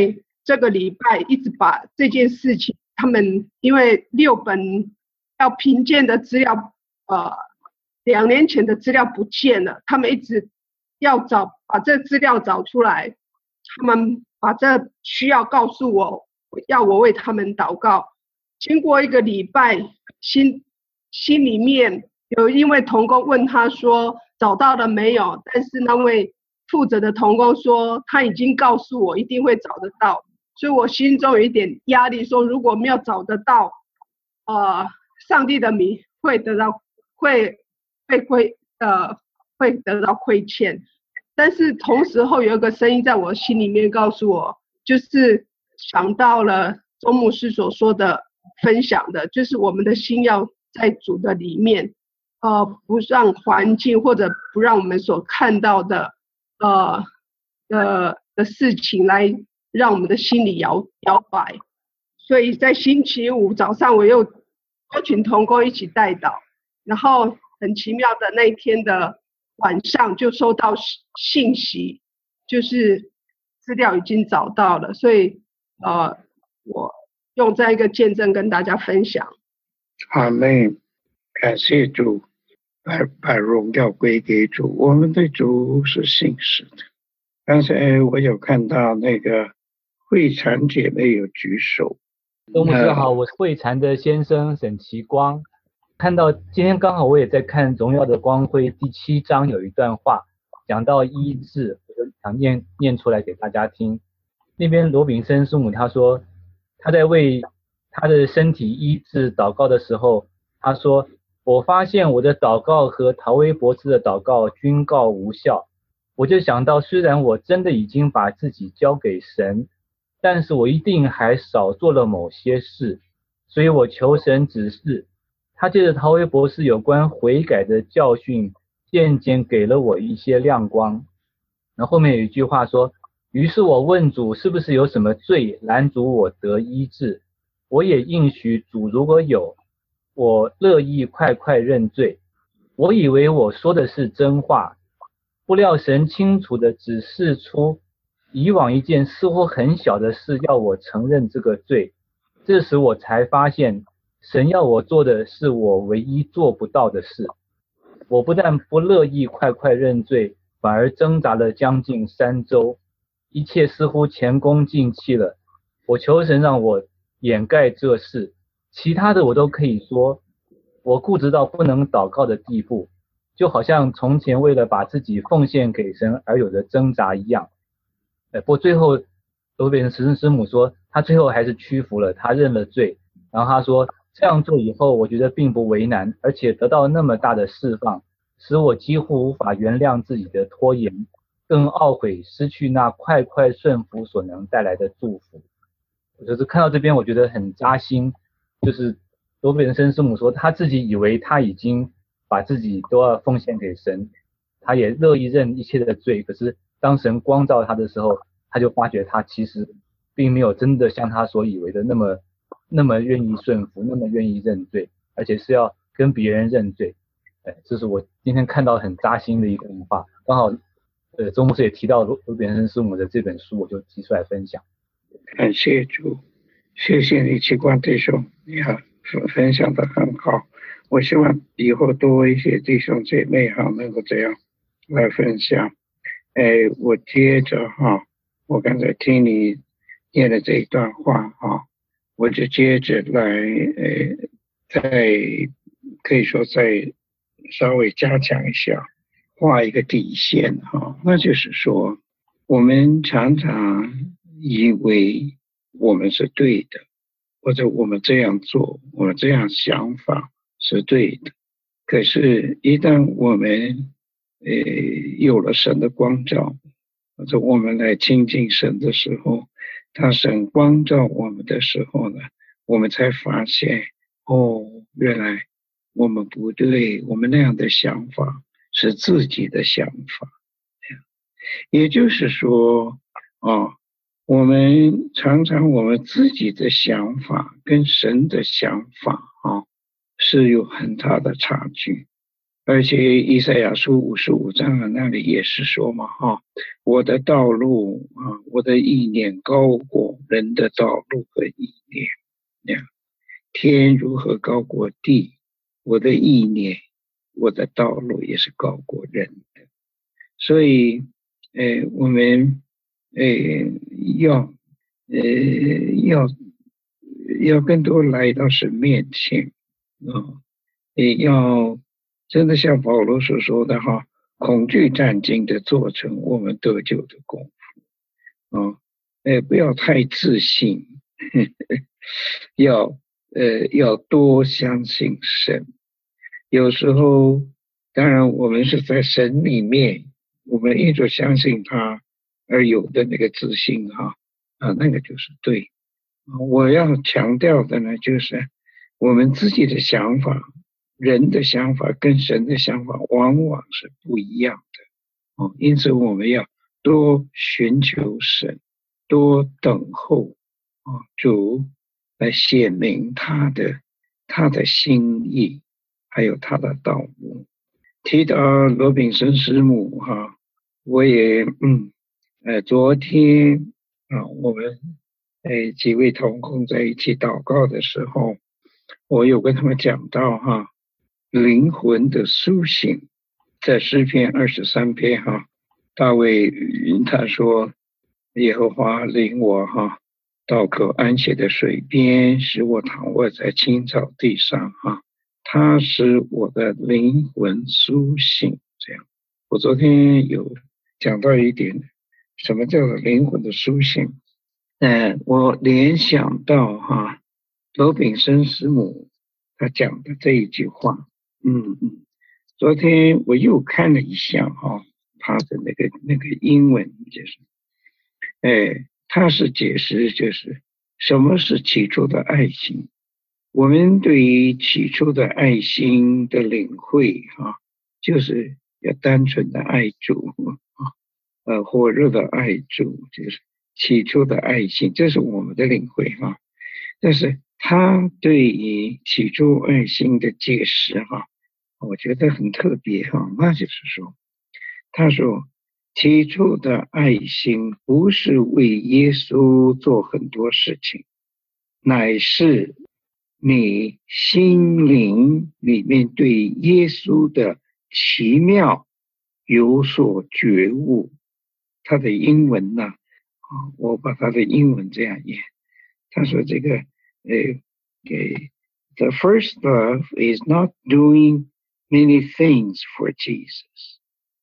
这个礼拜一直把这件事情，他们因为六本要评鉴的资料，呃，两年前的资料不见了，他们一直要找把这资料找出来，他们把这需要告诉我，要我为他们祷告。经过一个礼拜，心心里面有因为同工问他说找到了没有，但是那位负责的同工说他已经告诉我一定会找得到，所以我心中有一点压力，说如果没有找得到，呃，上帝的名会得到会会亏呃会得到亏欠。但是同时后有一个声音在我心里面告诉我，就是想到了周牧师所说的分享的，就是我们的心要在主的里面，呃，不让环境或者不让我们所看到的呃的的事情来让我们的心里摇摇摆。所以在星期五早上我又多群同工一起代祷，然后很奇妙的那一天的晚上就收到信息，就是资料已经找到了，所以呃我用这一个见证跟大家分享。 阿们，感谢主，把把荣耀归给主，我们对主是信实的。刚才我有看到那个慧婵姐妹有举手。 周牧师好，我是慧婵的先生沈其光。看到今天刚好我也在看《荣耀的光辉》第七章有一段话，讲到医治，我就想念念出来给大家听。那边罗炳生师母他说，他在为他的身体医治祷告的时候，他说，我发现我的祷告和陶威博士的祷告均告无效。我就想到，虽然我真的已经把自己交给神，但是我一定还少做了某些事，所以我求神指示。他借着陶威博士有关悔改的教训，渐渐给了我一些亮光。然后后面有一句话说，于是我问主是不是有什么罪拦阻我得医治，我也应许主如果有，我乐意快快认罪。我以为我说的是真话，不料神清楚地指示出以往一件似乎很小的事要我承认这个罪。这时我才发现神要我做的是我唯一做不到的事。我不但不乐意快快认罪，反而挣扎了将近三周，一切似乎前功尽弃了。我求神让我掩盖这事，其他的我都可以说，我固执到不能祷告的地步，就好像从前为了把自己奉献给神而有的挣扎一样。不过最后罗炳生师母说，他最后还是屈服了，他认了罪。然后他说，这样做以后我觉得并不为难，而且得到那么大的释放，使我几乎无法原谅自己的拖延，更懊悔失去那快快顺服所能带来的祝福。我就是看到这边我觉得很扎心，就是罗炳生师母说他自己以为他已经把自己都要奉献给神，他也乐意认一切的罪，可是当神光照他的时候，他就发觉他其实并没有真的像他所以为的那么那么愿意顺服，那么愿意认罪，而且是要跟别人认罪。哎，这是我今天看到很扎心的一个文化。刚好呃周牧师也提到罗罗炳生师母的这本书，我就提出来分享。 感谢主，谢谢你奇光弟兄，你好，分享的很好。我希望以后多一些弟兄姐妹哈能够这样来分享。哎，我接着哈，我刚才听你念的这一段话哈，我就接着来呃，再可以说再稍微加强一下，画一个底线哈，那就是说，我们常常以为我们是对的，或者我们这样做，我们这样想法是对的。可是，一旦我们呃有了神的光照，或者我们来亲近神的时候，当神光照我们的时候呢，我们才发现，哦，原来我们不对，我们那样的想法是自己的想法。也就是说，哦，我们常常我们自己的想法跟神的想法啊，是有很大的差距。 而且以赛亚书五十五章啊，那里也是说嘛，哈，我的道路啊，我的意念高过人的道路和意念，呀，天如何高过地，我的意念，我的道路也是高过人的。所以，呃，我们呃要呃要要更多来到神面前啊，也要。真的像保罗所说的哈，恐惧战惊的做成我们得救的功夫啊，呃，不要太自信，呵呵要呃要多相信神。有时候，当然我们是在神里面，我们一直相信他而有的那个自信哈啊，那个就是对。我要强调的呢，就是我们自己的想法。人的想法跟神的想法往往是不一样的哦，因此我们要多寻求神，多等候啊，主来显明他的他的心意，还有他的道路。提到罗炳生师母哈，我也嗯呃昨天啊我们呃几位同工在一起祷告的时候，我有跟他们讲到哈。灵魂的苏醒，在诗篇二十三篇哈，大卫云他说：“耶和华领我哈到可安歇的水边，使我躺卧在青草地上哈，他使我的灵魂苏醒。”这样，我昨天有讲到一点，什么叫做灵魂的苏醒？呃，我联想到哈罗炳生师母他讲的这一句话。嗯嗯，昨天我又看了一下哈、哦，他的那个那个英文就是，哎，他是解释就是什么是起初的爱心。我们对于起初的爱心的领会哈、啊，就是要单纯的爱主啊，呃，火热的爱主，就是起初的爱心，这是我们的领会哈、啊。但是他对于起初爱心的解释哈、啊。我觉得很特别哈，那就是说，他说起初的爱心不是为耶稣做很多事情，乃是你心灵里面对耶稣的奇妙有所觉悟。他的英文呢，我把他的英文这样念，他说这个呃给 The first love is not doing many things for Jesus.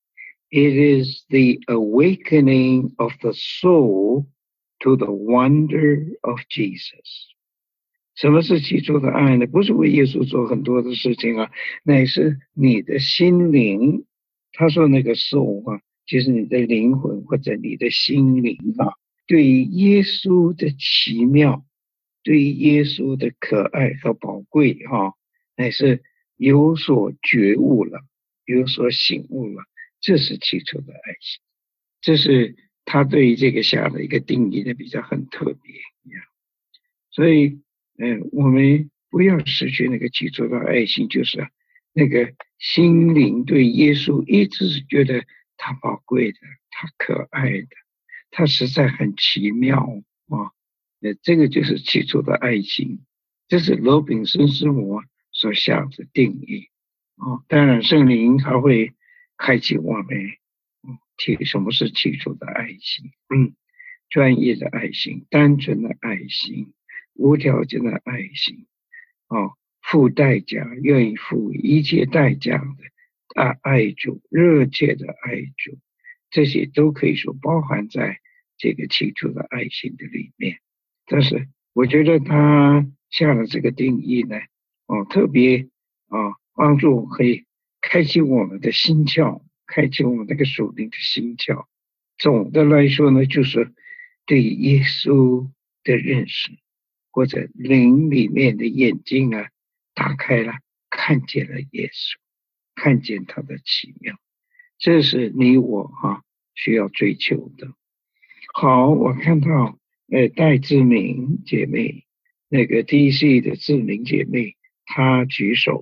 It is the awakening of the soul to the wonder of Jesus. 什么是起初的爱呢？不是为耶稣做很多的事情啊，乃是你的心灵。他说那个 soul 啊，就是你的灵魂或者你的心灵啊，对耶稣的奇妙，对耶稣的可爱和宝贵啊，乃是有所觉悟了，有所醒悟了，这是起初的爱心。这是他对于这个下的一个定义的比较很特别。所以，呃，我们不要失去那个起初的爱心，就是那个心灵对耶稣一直是觉得他宝贵的，他可爱的，他实在很奇妙啊。呃，这个就是起初的爱心，这是罗炳生师母所下的定义。哦，当然圣灵他会开启我们，嗯，提什么是起初的爱心？嗯，专业的爱心，单纯的爱心，无条件的爱心，哦，付代价，愿意付一切代价的爱爱主，热切的爱主，这些都可以说包含在这个起初的爱心的里面。但是我觉得他下了这个定义呢，哦，特别啊，帮助可以开启我们的心窍，开启我们那个属灵的心窍。总的来说呢，就是对耶稣的认识，或者灵里面的眼睛啊打开了，看见了耶稣，看见他的奇妙，这是你我哈、啊、需要追求的。好，我看到呃戴志明姐妹，那个 D C 的志明姐妹，她举手，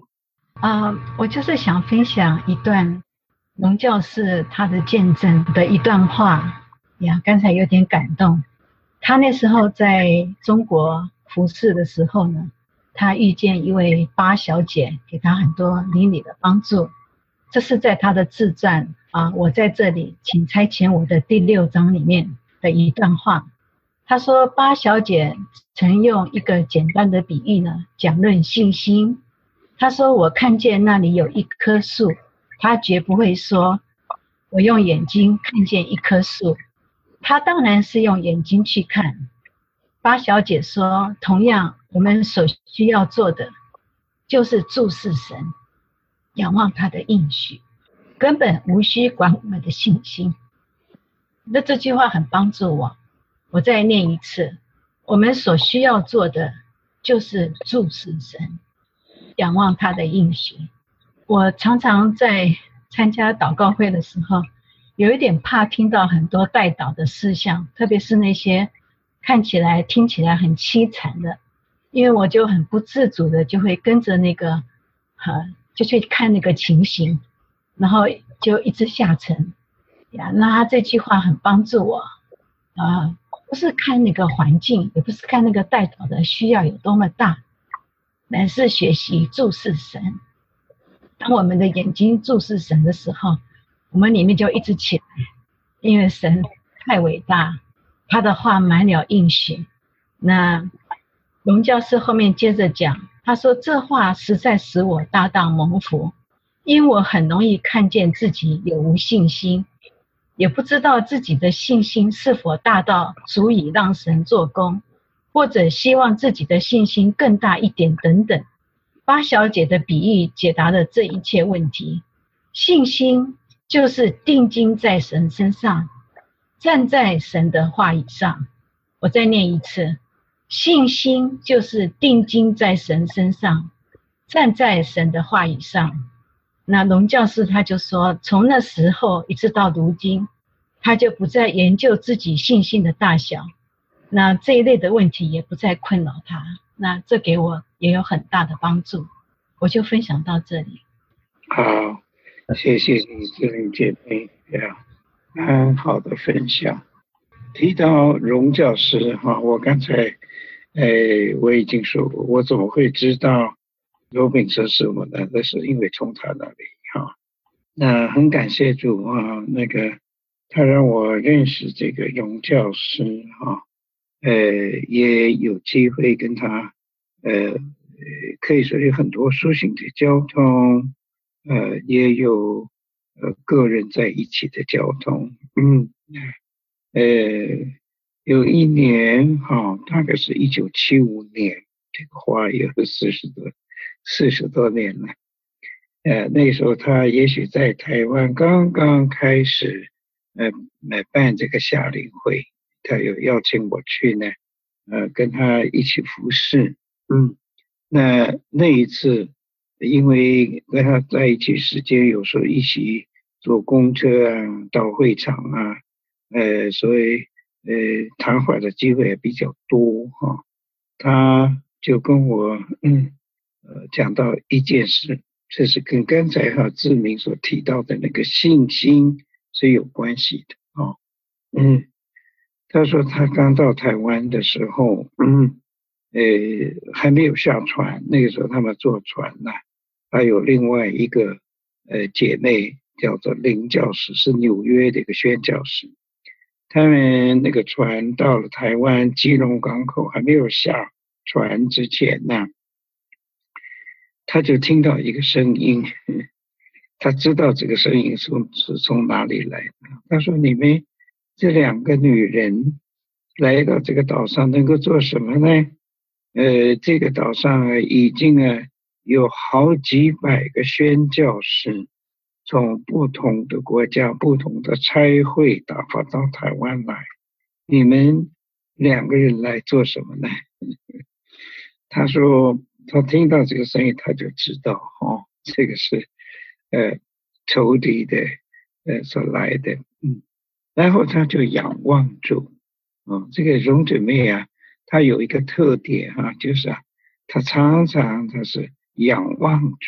啊、呃，我就是想分享一段龙教士他的见证的一段话呀，刚才有点感动。他那时候在中国服侍的时候呢，他遇见一位八小姐，给他很多邻里的帮助。这是在他的自传啊，我在这里请差遣我的第六章里面的一段话。他说八小姐曾用一个简单的比喻呢，讲论信心。他说我看见那里有一棵树，他绝不会说我用眼睛看见一棵树，他当然是用眼睛去看。八小姐说，同样我们所需要做的就是注视神，仰望他的应许，根本无需管我们的信心。那这句话很帮助我，我再念一次，我们所需要做的就是注视神，仰望他的应许。我常常在参加祷告会的时候，有一点怕听到很多代祷的事项，特别是那些看起来听起来很凄惨的，因为我就很不自主的就会跟着那个呃就去看那个情形，然后就一直下沉呀。那他这句话很帮助我啊、呃，不是看那个环境，也不是看那个代祷的需要有多么大，乃是学习注视神。当我们的眼睛注视神的时候，我们里面就一直起来，因为神太伟大，他的话满了应许。那龙教士后面接着讲，他说这话实在使我大大蒙福，因我很容易看见自己有无信心，也不知道自己的信心是否大到足以让神做工，或者希望自己的信心更大一点等等。八小姐的比喻解答了这一切问题。信心就是定睛在神身上，站在神的话语上。我再念一次，信心就是定睛在神身上，站在神的话语上。那龙教士他就说，从那时候一直到如今，他就不再研究自己信心的大小，那这一类的问题也不再困扰他。那这给我也有很大的帮助。我就分享到这里。 好，谢谢你志玲姐妹呀，很好的分享。提到荣教师哈，我刚才哎我已经说过，我怎么会知道罗炳生是我呢？那是因为从他那里哈。那很感谢主啊，那个他让我认识这个荣教师哈，呃也有机会跟他呃可以说有很多书信的交通，呃也有呃个人在一起的交通，嗯。呃，有一年哈，大概是一九七五年，这个话也是四十多四十多年了。呃，那时候他也许在台湾刚刚开始呃呃办这个夏令会，他有邀请我去呢，呃跟他一起服侍。嗯，那那一次因为跟他在一起时间有时候一起坐公车啊到会场啊。呃，所以呃，谈话的机会也比较多哈。他就跟我嗯呃讲到一件事，这是跟刚才哈志明所提到的那个信心是有关系的哦。嗯，他说他刚到台湾的时候，嗯呃还没有下船，那个时候他们坐船呢，还有另外一个呃姐妹叫做林教师，是纽约的一个宣教师。他们那个船到了台湾基隆港口，还没有下船之前呢，他就听到一个声音，他知道这个声音是是从哪里来的。他说：“你们这两个女人来到这个岛上能够做什么呢？呃，这个岛上已经啊有好几百个宣教士。”从不同的国家、不同的差会打发到台湾来，你们两个人来做什么呢？他说他听到这个声音，他就知道哦，这个是呃仇敌的呃所来的，嗯，然后他就仰望主，哦，这个荣姐妹啊，她有一个特点哈、啊，就是啊，她常常她是仰望主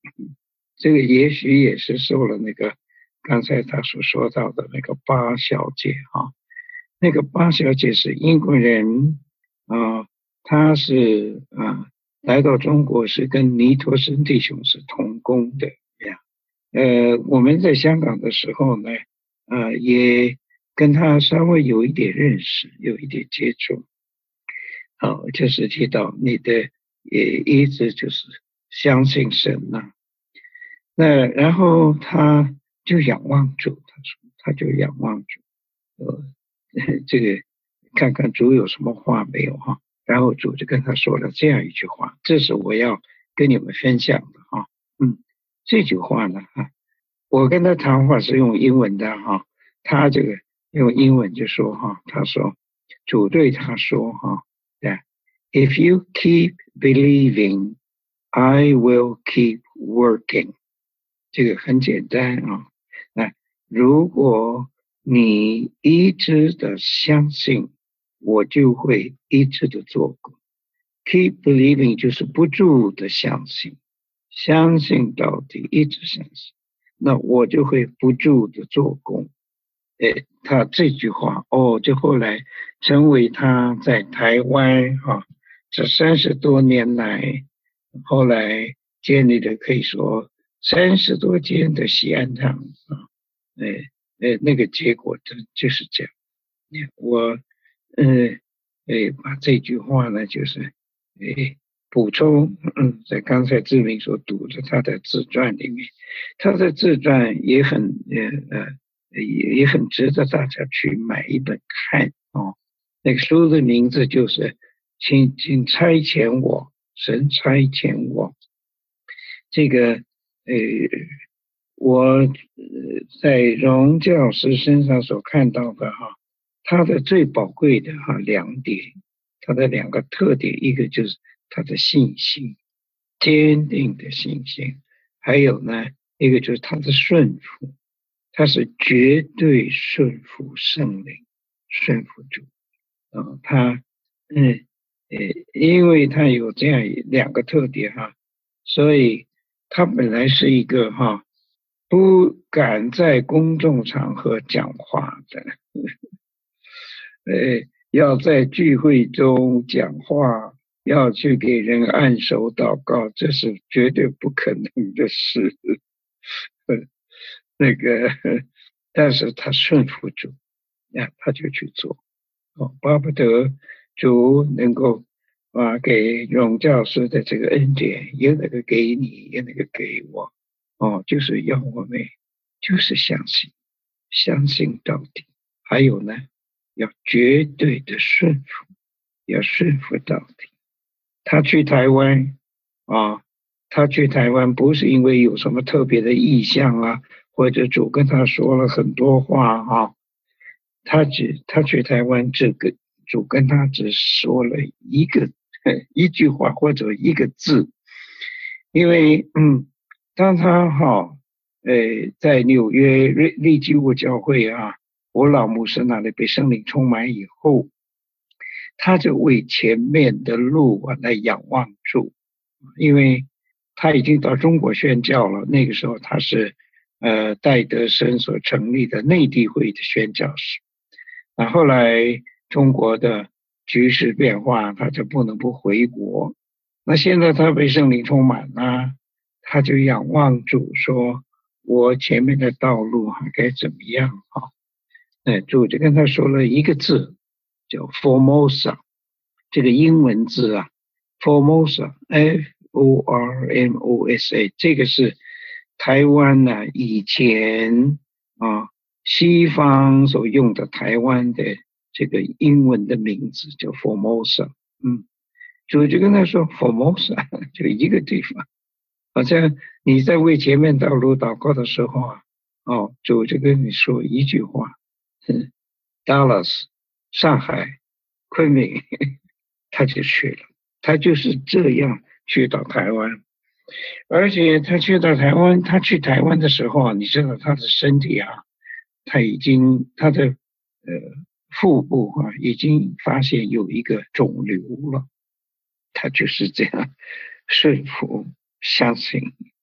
这个也许也是受了那个刚才他所说到的那个八小姐啊，那个八小姐是英国人啊，她是啊来到中国是跟尼托森弟兄是同工的呀。呃，我们在香港的时候呢，呃，也跟他稍微有一点认识，有一点接触。好，就是提到你的也一直就是相信神呐、啊。那然后他就仰望主，他说他就仰望主，呃，这个看看主有什么话没有哈。然后主就跟他说了这样一句话，这是我要跟你们分享的哈。嗯，这句话呢哈。我跟他谈话是用英文的哈，他这个用英文就说哈，他说主对他说哈 ，If you keep believing, I will keep working。这个很简单啊，那如果你一直的相信，我就会一直的做工。Keep believing 就是不住的相信，相信到底，一直相信。那我就会不住的做工。诶，他这句话哦，就后来成为他在台湾哈、啊，这三十多年来，后来建立的可以说三十多间的喜安堂啊，诶诶，那个结果就就是这样。我嗯诶把这句话呢，就是诶。补充，嗯，在刚才志明所读的他的自传里面，他的自传也很呃呃也也很值得大家去买一本看哦。那个书的名字就是请请差遣我，神差遣我。这个呃我呃在荣教师身上所看到的哈，他的最宝贵的哈两点，他的两个特点，一个就是他的信心，坚定的信心，还有呢，一个就是他的顺服，他是绝对顺服圣灵，顺服主。啊，他嗯呃，因为他有这样两个特点哈，所以他本来是一个哈不敢在公众场合讲话的，呃，要在聚会中讲话。要去给人按手祷告，这是绝对不可能的事。那个，但是他顺服主，呀，他就去做。哦，巴不得主能够啊给荣教师的这个恩典，也那个给你，也那个给我。哦，就是要我们就是相信，相信到底。还有呢，要绝对的顺服，要顺服到底。他去台湾啊，他去台湾不是因为有什么特别的意向啊，或者主跟他说了很多话啊，他只他去台湾只跟主跟他只说了一个一句话或者一个字，因为嗯，当他哈呃在纽约利基悟教会啊，我老牧师那里被圣灵充满以后。他就为前面的路啊来仰望主，因为他已经到中国宣教了。那个时候他是呃戴德生所成立的内地会的宣教士。那后来中国的局势变化，他就不能不回国。那现在他被圣灵充满了，他就仰望主说：“我前面的道路还该怎么样啊？”那主就跟他说了一个字。叫 Formosa， 这个英文字啊 ，Formosa F O R M O S A， 这个是台湾呢、啊、以前啊西方所用的台湾的这个英文的名字叫 Formosa， 嗯，主就跟他说 Formosa 就一个地方，好像你在为前面道路祷告的时候啊，哦，主就跟你说一句话，嗯 ，Dallas。上海、昆明，他就去了。他就是这样去到台湾，而且他去到台湾，他去台湾的时候啊，你知道他的身体啊，他已经他的呃腹部啊，已经发现有一个肿瘤了。他就是这样顺服、相信，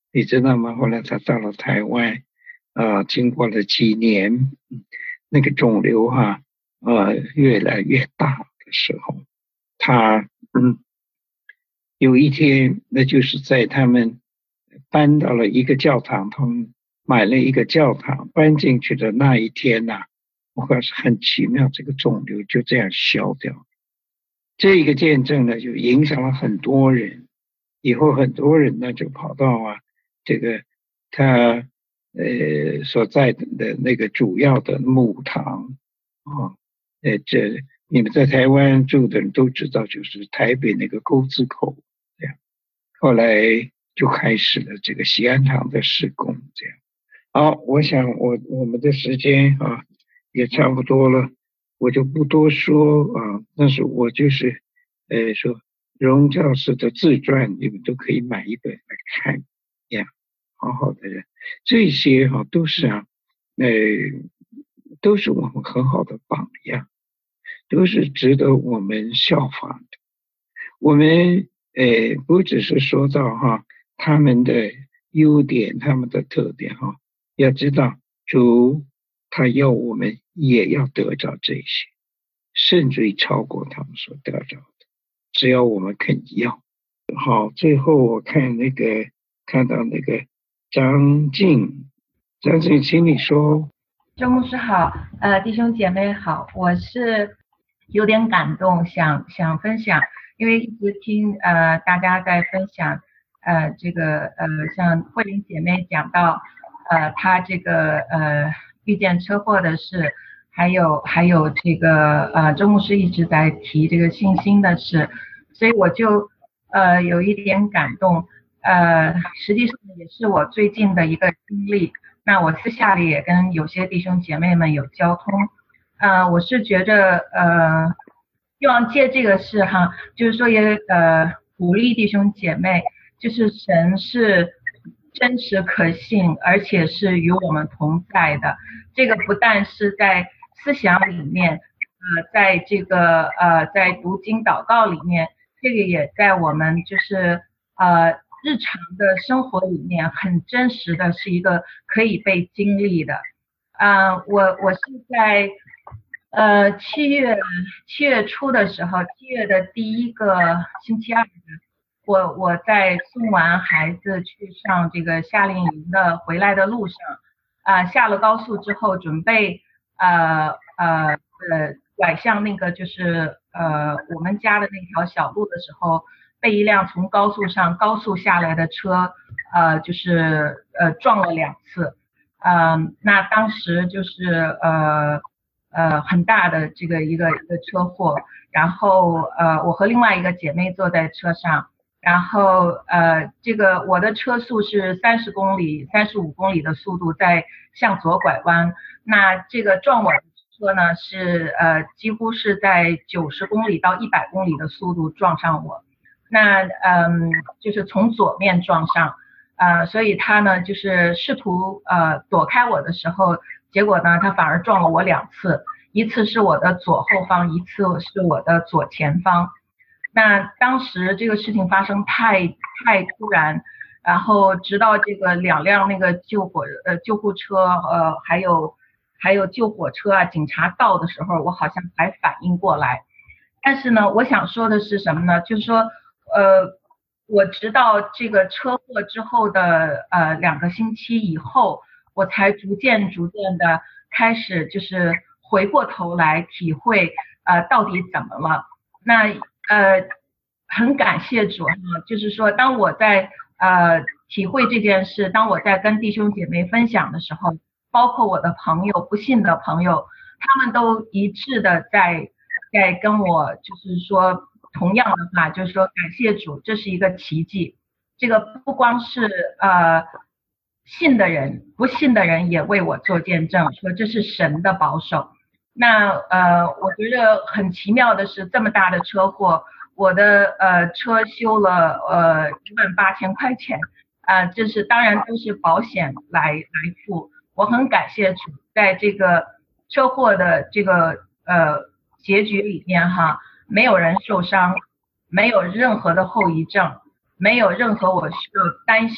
你知道吗？后来他到了台湾，呃，经过了几年，那个肿瘤哈、啊，呃，越来越大的时候，他嗯，有一天，那就是在他们搬到了一个教堂，他们买了一个教堂，搬进去的那一天呐、啊，我看是很奇妙，这个肿瘤就这样消掉。这一个见证呢，就影响了很多人。以后很多人呢就跑到啊，这个他呃所在的那个主要的母堂啊，呃，这你们在台湾住的人都知道，就是台北那个沟子口这样。后来就开始了这个喜安堂的施工这样。好，我想我我们的时间啊也差不多了。我就不多说啊，但是我就是呃说荣教师的自传，你们都可以买一本来看呀，好好的人，这些哈、啊、都是啊，呃都是我们很好的榜样，都是值得我们效仿的。我们呃不只是说到哈、啊、他们的优点，他们的特点哈、啊，要知道主他要我们也要得着这些，甚至于超过他们所得着的，只要我们肯要。好，最后我看那个看到那个张静，张静，请你说。 周牧师好，呃，弟兄姐妹好，我是有点感动，想想分享，因为一直听呃大家在分享，呃这个呃像慧玲姐妹讲到，呃她这个呃遇见车祸的事，还有还有这个呃周牧师一直在提这个信心的事，所以我就呃有一点感动，呃实际上也是我最近的一个经历。那我私下里也跟有些弟兄姐妹们有交通，呃，我是觉着呃，希望借这个事哈，就是说也呃鼓励弟兄姐妹，就是神是真实可信，而且是与我们同在的。这个不但是在思想里面，呃，在这个呃在读经祷告里面，这个也在我们就是呃。日常的生活里面很真实的是一个可以被经历的，啊、呃，我我是在呃七月七月初的时候，七月的第一个星期二，我我在送完孩子去上这个夏令营的回来的路上，啊、呃，下了高速之后准备呃呃呃拐向那个就是呃我们家的那条小路的时候。被一辆从高速上高速下来的车，呃，就是呃撞了两次，嗯、呃，那当时就是呃呃很大的这个一个一个车祸，然后呃我和另外一个姐妹坐在车上，然后呃这个我的车速是三十公里、三十五公里的速度在向左拐弯，那这个撞我的车呢是呃几乎是在九十公里到一百公里的速度撞上我。那嗯，就是从左面撞上，呃，所以他呢就是试图呃躲开我的时候，结果呢他反而撞了我两次，一次是我的左后方，一次是我的左前方。那当时这个事情发生太太突然，然后直到这个两辆那个救火呃救护车呃还有还有救火车啊警察到的时候，我好像才反应过来。但是呢，我想说的是什么呢？就是说。呃，我直到这个车祸之后的呃两个星期以后，我才逐渐逐渐的开始就是回过头来体会呃到底怎么了。那呃很感谢主哈，就是说当我在呃体会这件事，当我在跟弟兄姐妹分享的时候，包括我的朋友、不信的朋友，他们都一致的在在跟我就是说。同样的话，就是说感谢主，这是一个奇迹。这个不光是呃信的人，不信的人也为我做见证，说这是神的保守。那呃，我觉得很奇妙的是，这么大的车祸，我的呃车修了呃一万八千块钱，啊、呃，这是当然都是保险来来付。我很感谢主，在这个车祸的这个呃结局里面哈。没有人受伤，没有任何的后遗症，没有任何我需要担心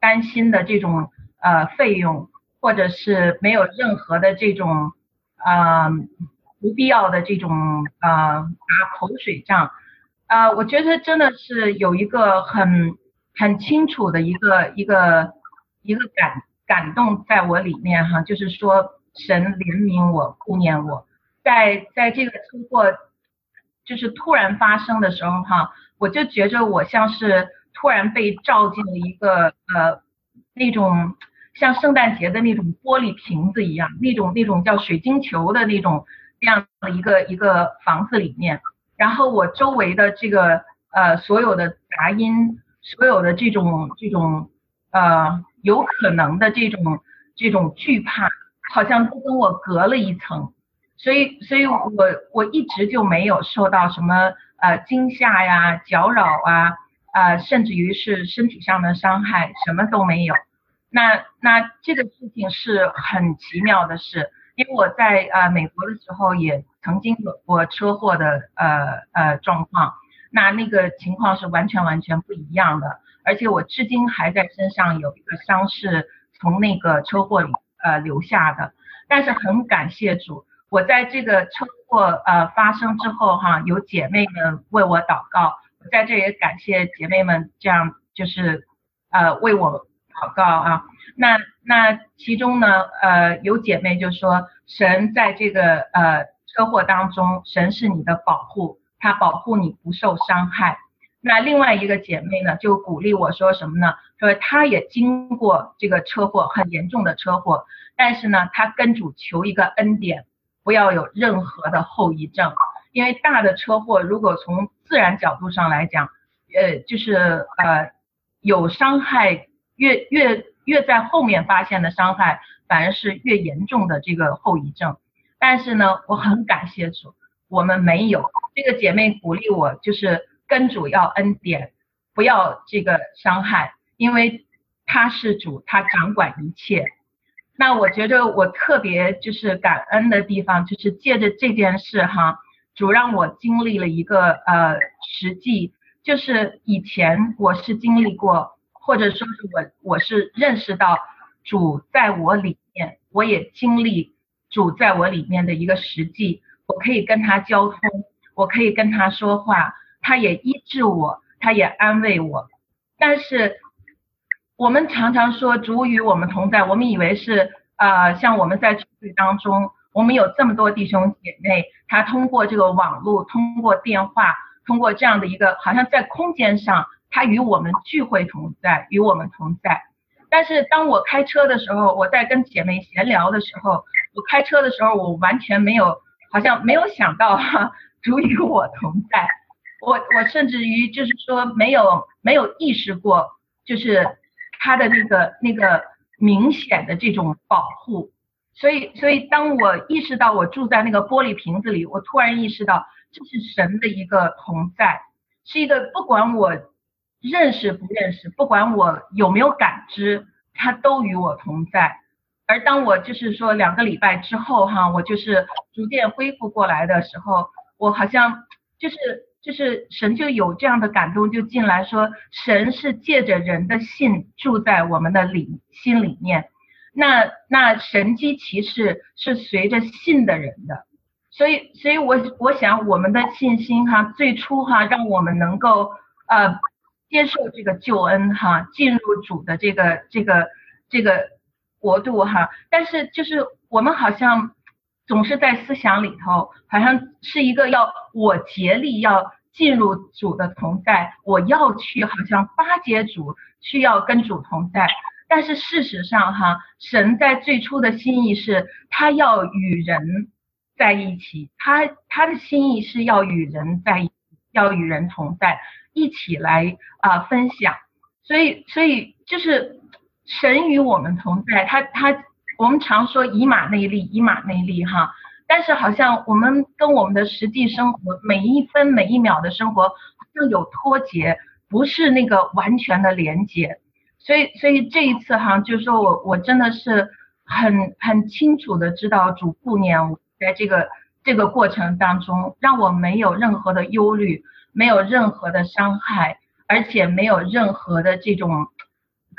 担心的这种呃费用，或者是没有任何的这种呃不必要的这种呃打口水仗。呃，我觉得真的是有一个很很清楚的一个一个一个感感动在我里面哈，就是说神怜悯我，顾念我，在在这个车祸就是突然发生的时候哈，我就觉着我像是突然被照进了一个呃那种像圣诞节的那种玻璃瓶子一样，那种那种叫水晶球的那种这样的一个一个房子里面。然后我周围的这个呃所有的杂音，所有的这种这种呃有可能的这种这种惧怕，好像都跟我隔了一层，所以所以我我一直就没有受到什么呃惊吓呀、搅扰啊，呃甚至于是身体上的伤害，什么都没有。那那这个事情是很奇妙的事。因为我在呃美国的时候也曾经有过车祸的呃呃状况，那那个情况是完全完全不一样的，而且我至今还在身上有一个伤是从那个车祸里呃留下的。但是很感谢主，我在这个车祸呃发生之后哈，有姐妹们为我祷告，我在这也感谢姐妹们这样就是呃为我祷告啊。那那其中呢，呃，有姐妹就说，神在这个呃车祸当中，神是你的保护，他保护你不受伤害。那另外一个姐妹呢，就鼓励我说什么呢？说她也经过这个车祸，很严重的车祸，但是呢，她跟主求一个恩典，不要有任何的后遗症，因为大的车祸如果从自然角度上来讲，呃，就是呃有伤害越越。越在后面发现的伤害反而是越严重的这个后遗症。但是呢，我很感谢主，我们没有。这个姐妹鼓励我，就是跟主要恩典，不要这个伤害，因为他是主，他掌管一切。那我觉得我特别就是感恩的地方，就是借着这件事哈，主让我经历了一个呃实际，就是以前我是经历过，或者说是我我是认识到主在我里面，我也经历主在我里面的一个实际，我可以跟他交通，我可以跟他说话，他也医治我，他也安慰我。但是我们常常说主与我们同在，我们以为是呃像我们在聚会当中，我们有这么多弟兄姐妹，他通过这个网络，通过电话，通过这样的一个好像在空间上他与我们聚会同在，与我们同在。但是当我开车的时候，我在跟姐妹闲聊的时候，我开车的时候，我完全没有，好像没有想到哈，主与我同在。我我甚至于就是说没有没有意识过，就是他的那个那个明显的这种保护。所以所以当我意识到我住在那个玻璃瓶子里，我突然意识到这是神的一个同在，是一个不管我认识不认识，不管我有没有感知，他都与我同在。而当我就是说两个礼拜之后哈，我就是逐渐恢复过来的时候，我好像就是就是神就有这样的感动，就进来说，神是借着人的信住在我们的里心里面，那那神迹奇事是随着信的人的。所以所以我我想我们的信心哈，最初哈让我们能够呃接受这个救恩哈，进入主的这个这个这个国度哈。但是就是我们好像总是在思想里头，好像是一个要我竭力要进入主的同在，我要去好像巴结主，需要跟主同在。但是事实上哈，神在最初的心意是他要与人在一起，他他的心意是要与人在一起，要与人同在，一起来啊、呃、分享。所以所以就是神与我们同在，他他我们常说以马内利，以马内利哈，但是好像我们跟我们的实际生活每一分每一秒的生活好像有脱节，不是那个完全的连接。所以所以这一次哈，就是说我我真的是很很清楚的知道主顾念我，在这个这个过程当中，让我没有任何的忧虑，没有任何的伤害，而且没有任何的这种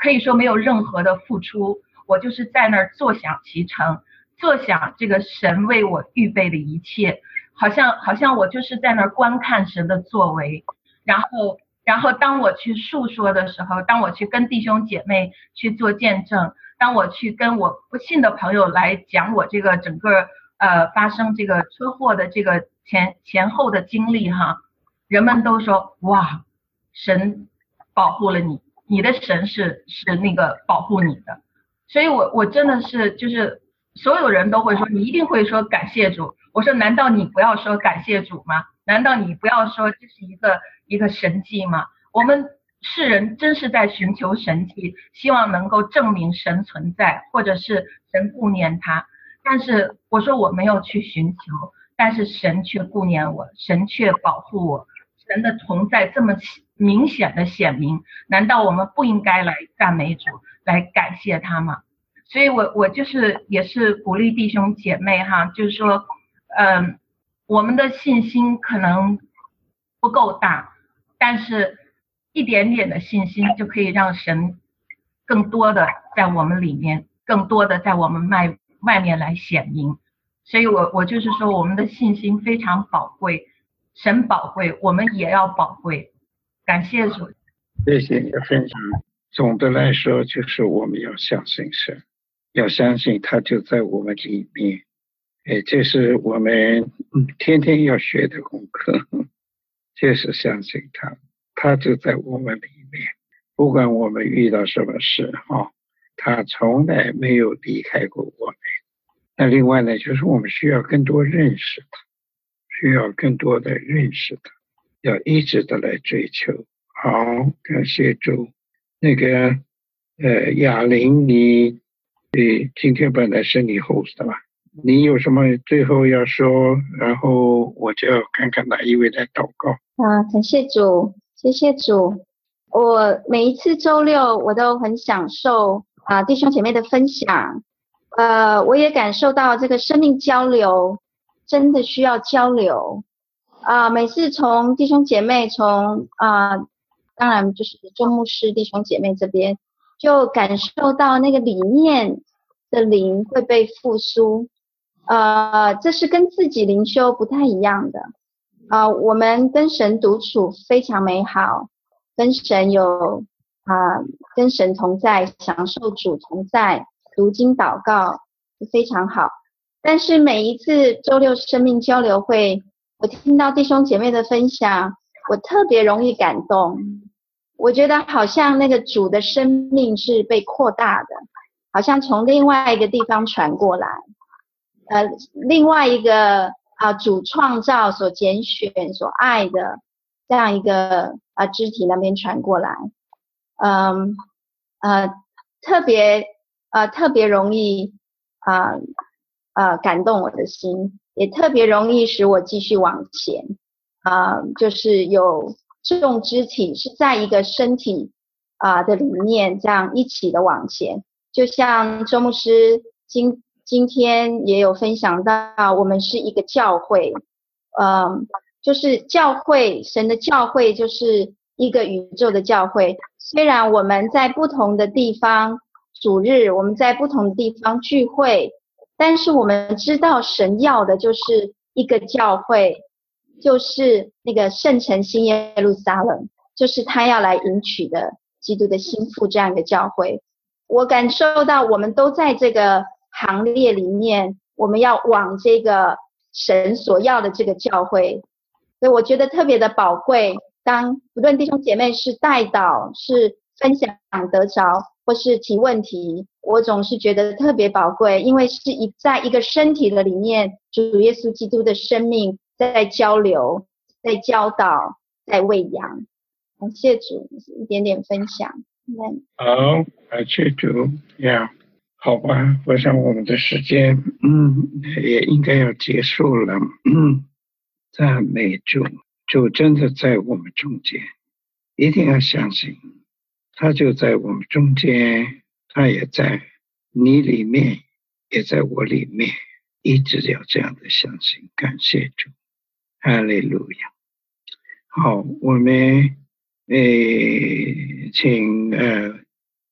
可以说没有任何的付出，我就是在那儿坐享其成，坐享这个神为我预备的一切，好像好像我就是在那儿观看神的作为，然后然后当我去述说的时候，当我去跟弟兄姐妹去做见证，当我去跟我不信的朋友来讲我这个整个呃发生这个车祸的这个前前后的经历哈，人们都说哇，神保护了你，你的神是是那个保护你的，所以我我真的是就是所有人都会说，你一定会说感谢主。我说难道你不要说感谢主吗？难道你不要说这是一个一个神迹吗？我们世人真是在寻求神迹，希望能够证明神存在，或者是神顾念他。但是我说我没有去寻求，但是神却顾念我，神却保护我，神的同在这么明显的显明，难道我们不应该来赞美主，来感谢他吗？所以我我就是也是鼓励弟兄姐妹哈，就是说嗯，我们的信心可能不够大，但是一点点的信心就可以让神更多的在我们里面，更多的在我们外外面来显明。所以我我就是说我们的信心非常宝贵，神宝贵，我们也要宝贵。感谢主。 谢谢你的分享。总的来说就是我们要相信神，要相信他就在我们里面。哎，这是我们天天要学的功课，就是相信他，他就在我们里面，不管我们遇到什么事哈，他从来没有离开过我们。那另外呢，就是我们需要更多认识他，需要更多的认识他，要一直的来追求。好，感谢主。那个呃，雅玲，你对今天本来是你 host 的吧？你有什么最后要说？然后我就要看看哪一位来祷告。 啊，感谢主，谢谢主。我每一次周六我都很享受啊弟兄姐妹的分享，呃，我也感受到这个生命交流真的需要交流啊。每次从弟兄姐妹从啊，当然就是周牧师弟兄姐妹这边，就感受到那个里面的灵会被复苏。呃，这是跟自己灵修不太一样的啊、呃。我们跟神独处非常美好，跟神有啊、呃，跟神同在，享受主同在，读经祷告非常好。但是每一次周六生命交流会，我听到弟兄姐妹的分享，我特别容易感动。我觉得好像那个主的生命是被扩大的，好像从另外一个地方传过来。呃，另外一个啊、呃，主创造所拣选所爱的这样一个啊、呃、肢体那边传过来，嗯呃特别呃特别容易啊 呃, 呃感动我的心，也特别容易使我继续往前啊、呃，就是有这种肢体是在一个身体啊、呃、的里面这样一起的往前，就像周牧师今今天也有分享到，我们是一个教会，嗯，就是教会，神的教会就是一个宇宙的教会。虽然我们在不同的地方主日，我们在不同的地方聚会，但是我们知道神要的就是一个教会，就是那个圣城新耶路撒冷，就是他要来迎娶的基督的心腹这样一个教会。我感受到我们都在这个行列里面，我们要往这个神所要的这个教会，所以我觉得特别的宝贵。当不论弟兄姐妹是代祷，是分享得着，或是提问题，我总是觉得特别宝贵，因为是一在一个身体的里面，主耶稣基督的生命在交流，在教导，在喂养。感谢主，一点点分享。 好，感谢主呀。Yeah. 好吧，我想我们的时间，嗯，也应该要结束了。嗯，赞美主，主真的在我们中间，一定要相信，他就在我们中间，他也在你里面，也在我里面，一直要这样的相信。感谢主，哈利路亚。好，我们诶，请呃。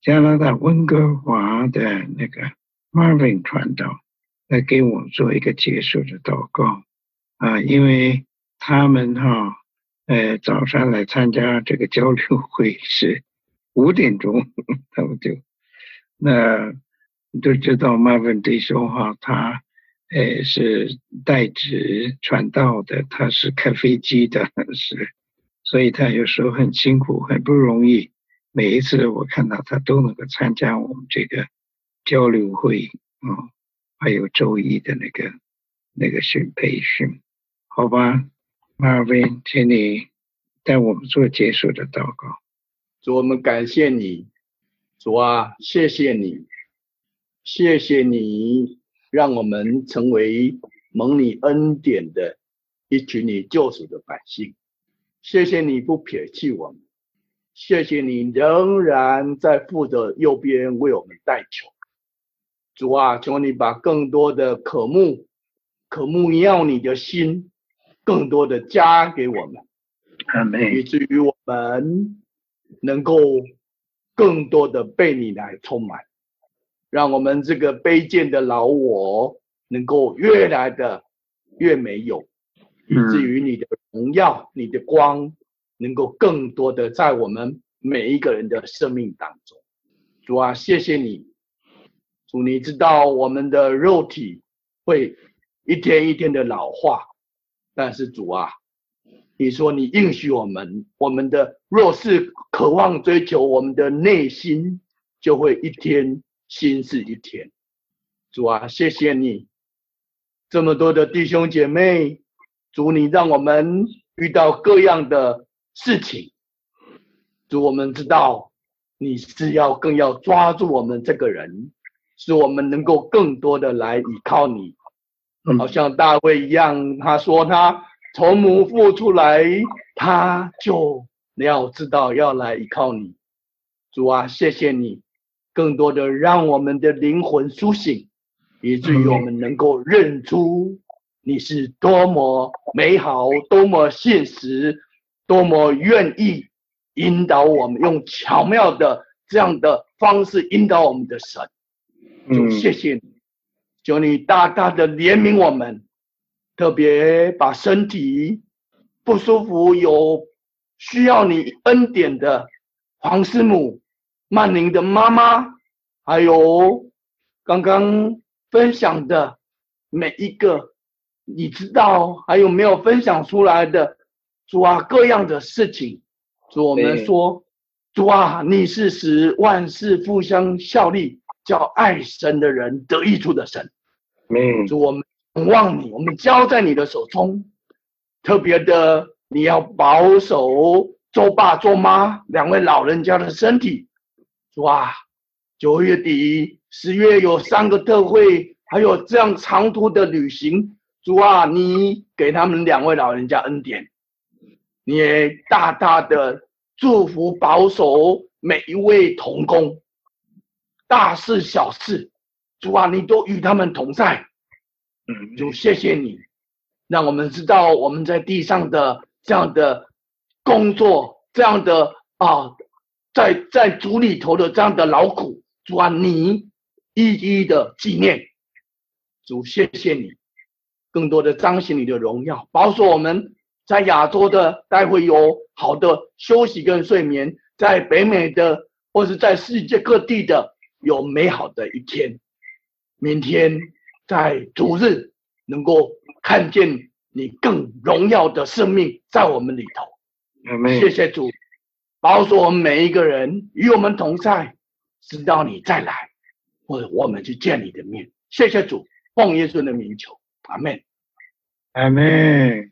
加拿大温哥华的那个 Marvin 传道来给我们做一个结束的祷告啊，因为他们哈呃早上来参加这个交流会是五点钟，他们就那都知道 Marvin 弟兄哈，他呃是代职传道的，他是开飞机的，是，所以他有时候很辛苦，很不容易。每一次我看到他都能够参加我们这个交流会啊、哦，还有周一的那个那个训培训，好吧 ，Marvin， 请你带我们做结束的祷告。 主，我们感谢你，主啊，谢谢你，谢谢你让我们成为蒙你恩典的一群你救赎的百姓，谢谢你不撇弃我们，谢谢你仍然在父的右边为我们代求。主啊，求你把更多的渴慕渴慕要你的心更多的加给我们， 阿们， 以至于我们能够更多的被你来充满，让我们这个卑贱的老我能够越来的越没有，以至于你的荣耀、你的光能够更多的在我们每一个人的生命当中。主啊，谢谢你，主，你知道我们的肉体会一天一天的老化，但是主啊，你说你应许我们，我们的若是渴望追求，我们的内心就会一天新似一天。主啊，谢谢你，这么多的弟兄姐妹，主，你让我们遇到各样的事情，主，我们知道你是要更要抓住我们这个人，使我们能够更多的来依靠你，好像大卫一样，他说他从母腹出来，他就要知道要来依靠你。主啊，谢谢你，更多的让我们的灵魂苏醒，以至于我们能够认出你是多么美好，多么现实，多么愿意引导我们，用巧妙的这样的方式引导我们的神。主，谢谢你，求你大大的怜悯我们，特别把身体不舒服有需要你恩典的黄师母、曼宁的妈妈，还有刚刚分享的每一个你知道还有没有分享出来的，主啊，各样的事情，主，我们说，主啊，你是使万事互相效力，叫爱神的人得益处的神。主，我们望你，我们交在你的手中，特别的你要保守周爸周妈两位老人家的身体。主啊，九月底十月有三个特会，还有这样长途的旅行，主啊，你给他们两位老人家恩典，你也大大的祝福保守每一位同工，大事小事，主啊，你都与他们同在。主，谢谢你，让我们知道我们在地上的这样的工作，这样的啊，在在主里头的这样的劳苦，主啊，你一一的纪念。主，谢谢你，更多的彰显你的荣耀，保守我们在亚洲的待会有好的休息跟睡眠，在北美的或是在世界各地的有美好的一天，明天在主日能够看见你更荣耀的生命在我们里头。谢谢主，保守我们每一个人，与我们同在，直到你再来，或者我们去见你的面。谢谢主，奉耶稣的名求，阿们， 阿们。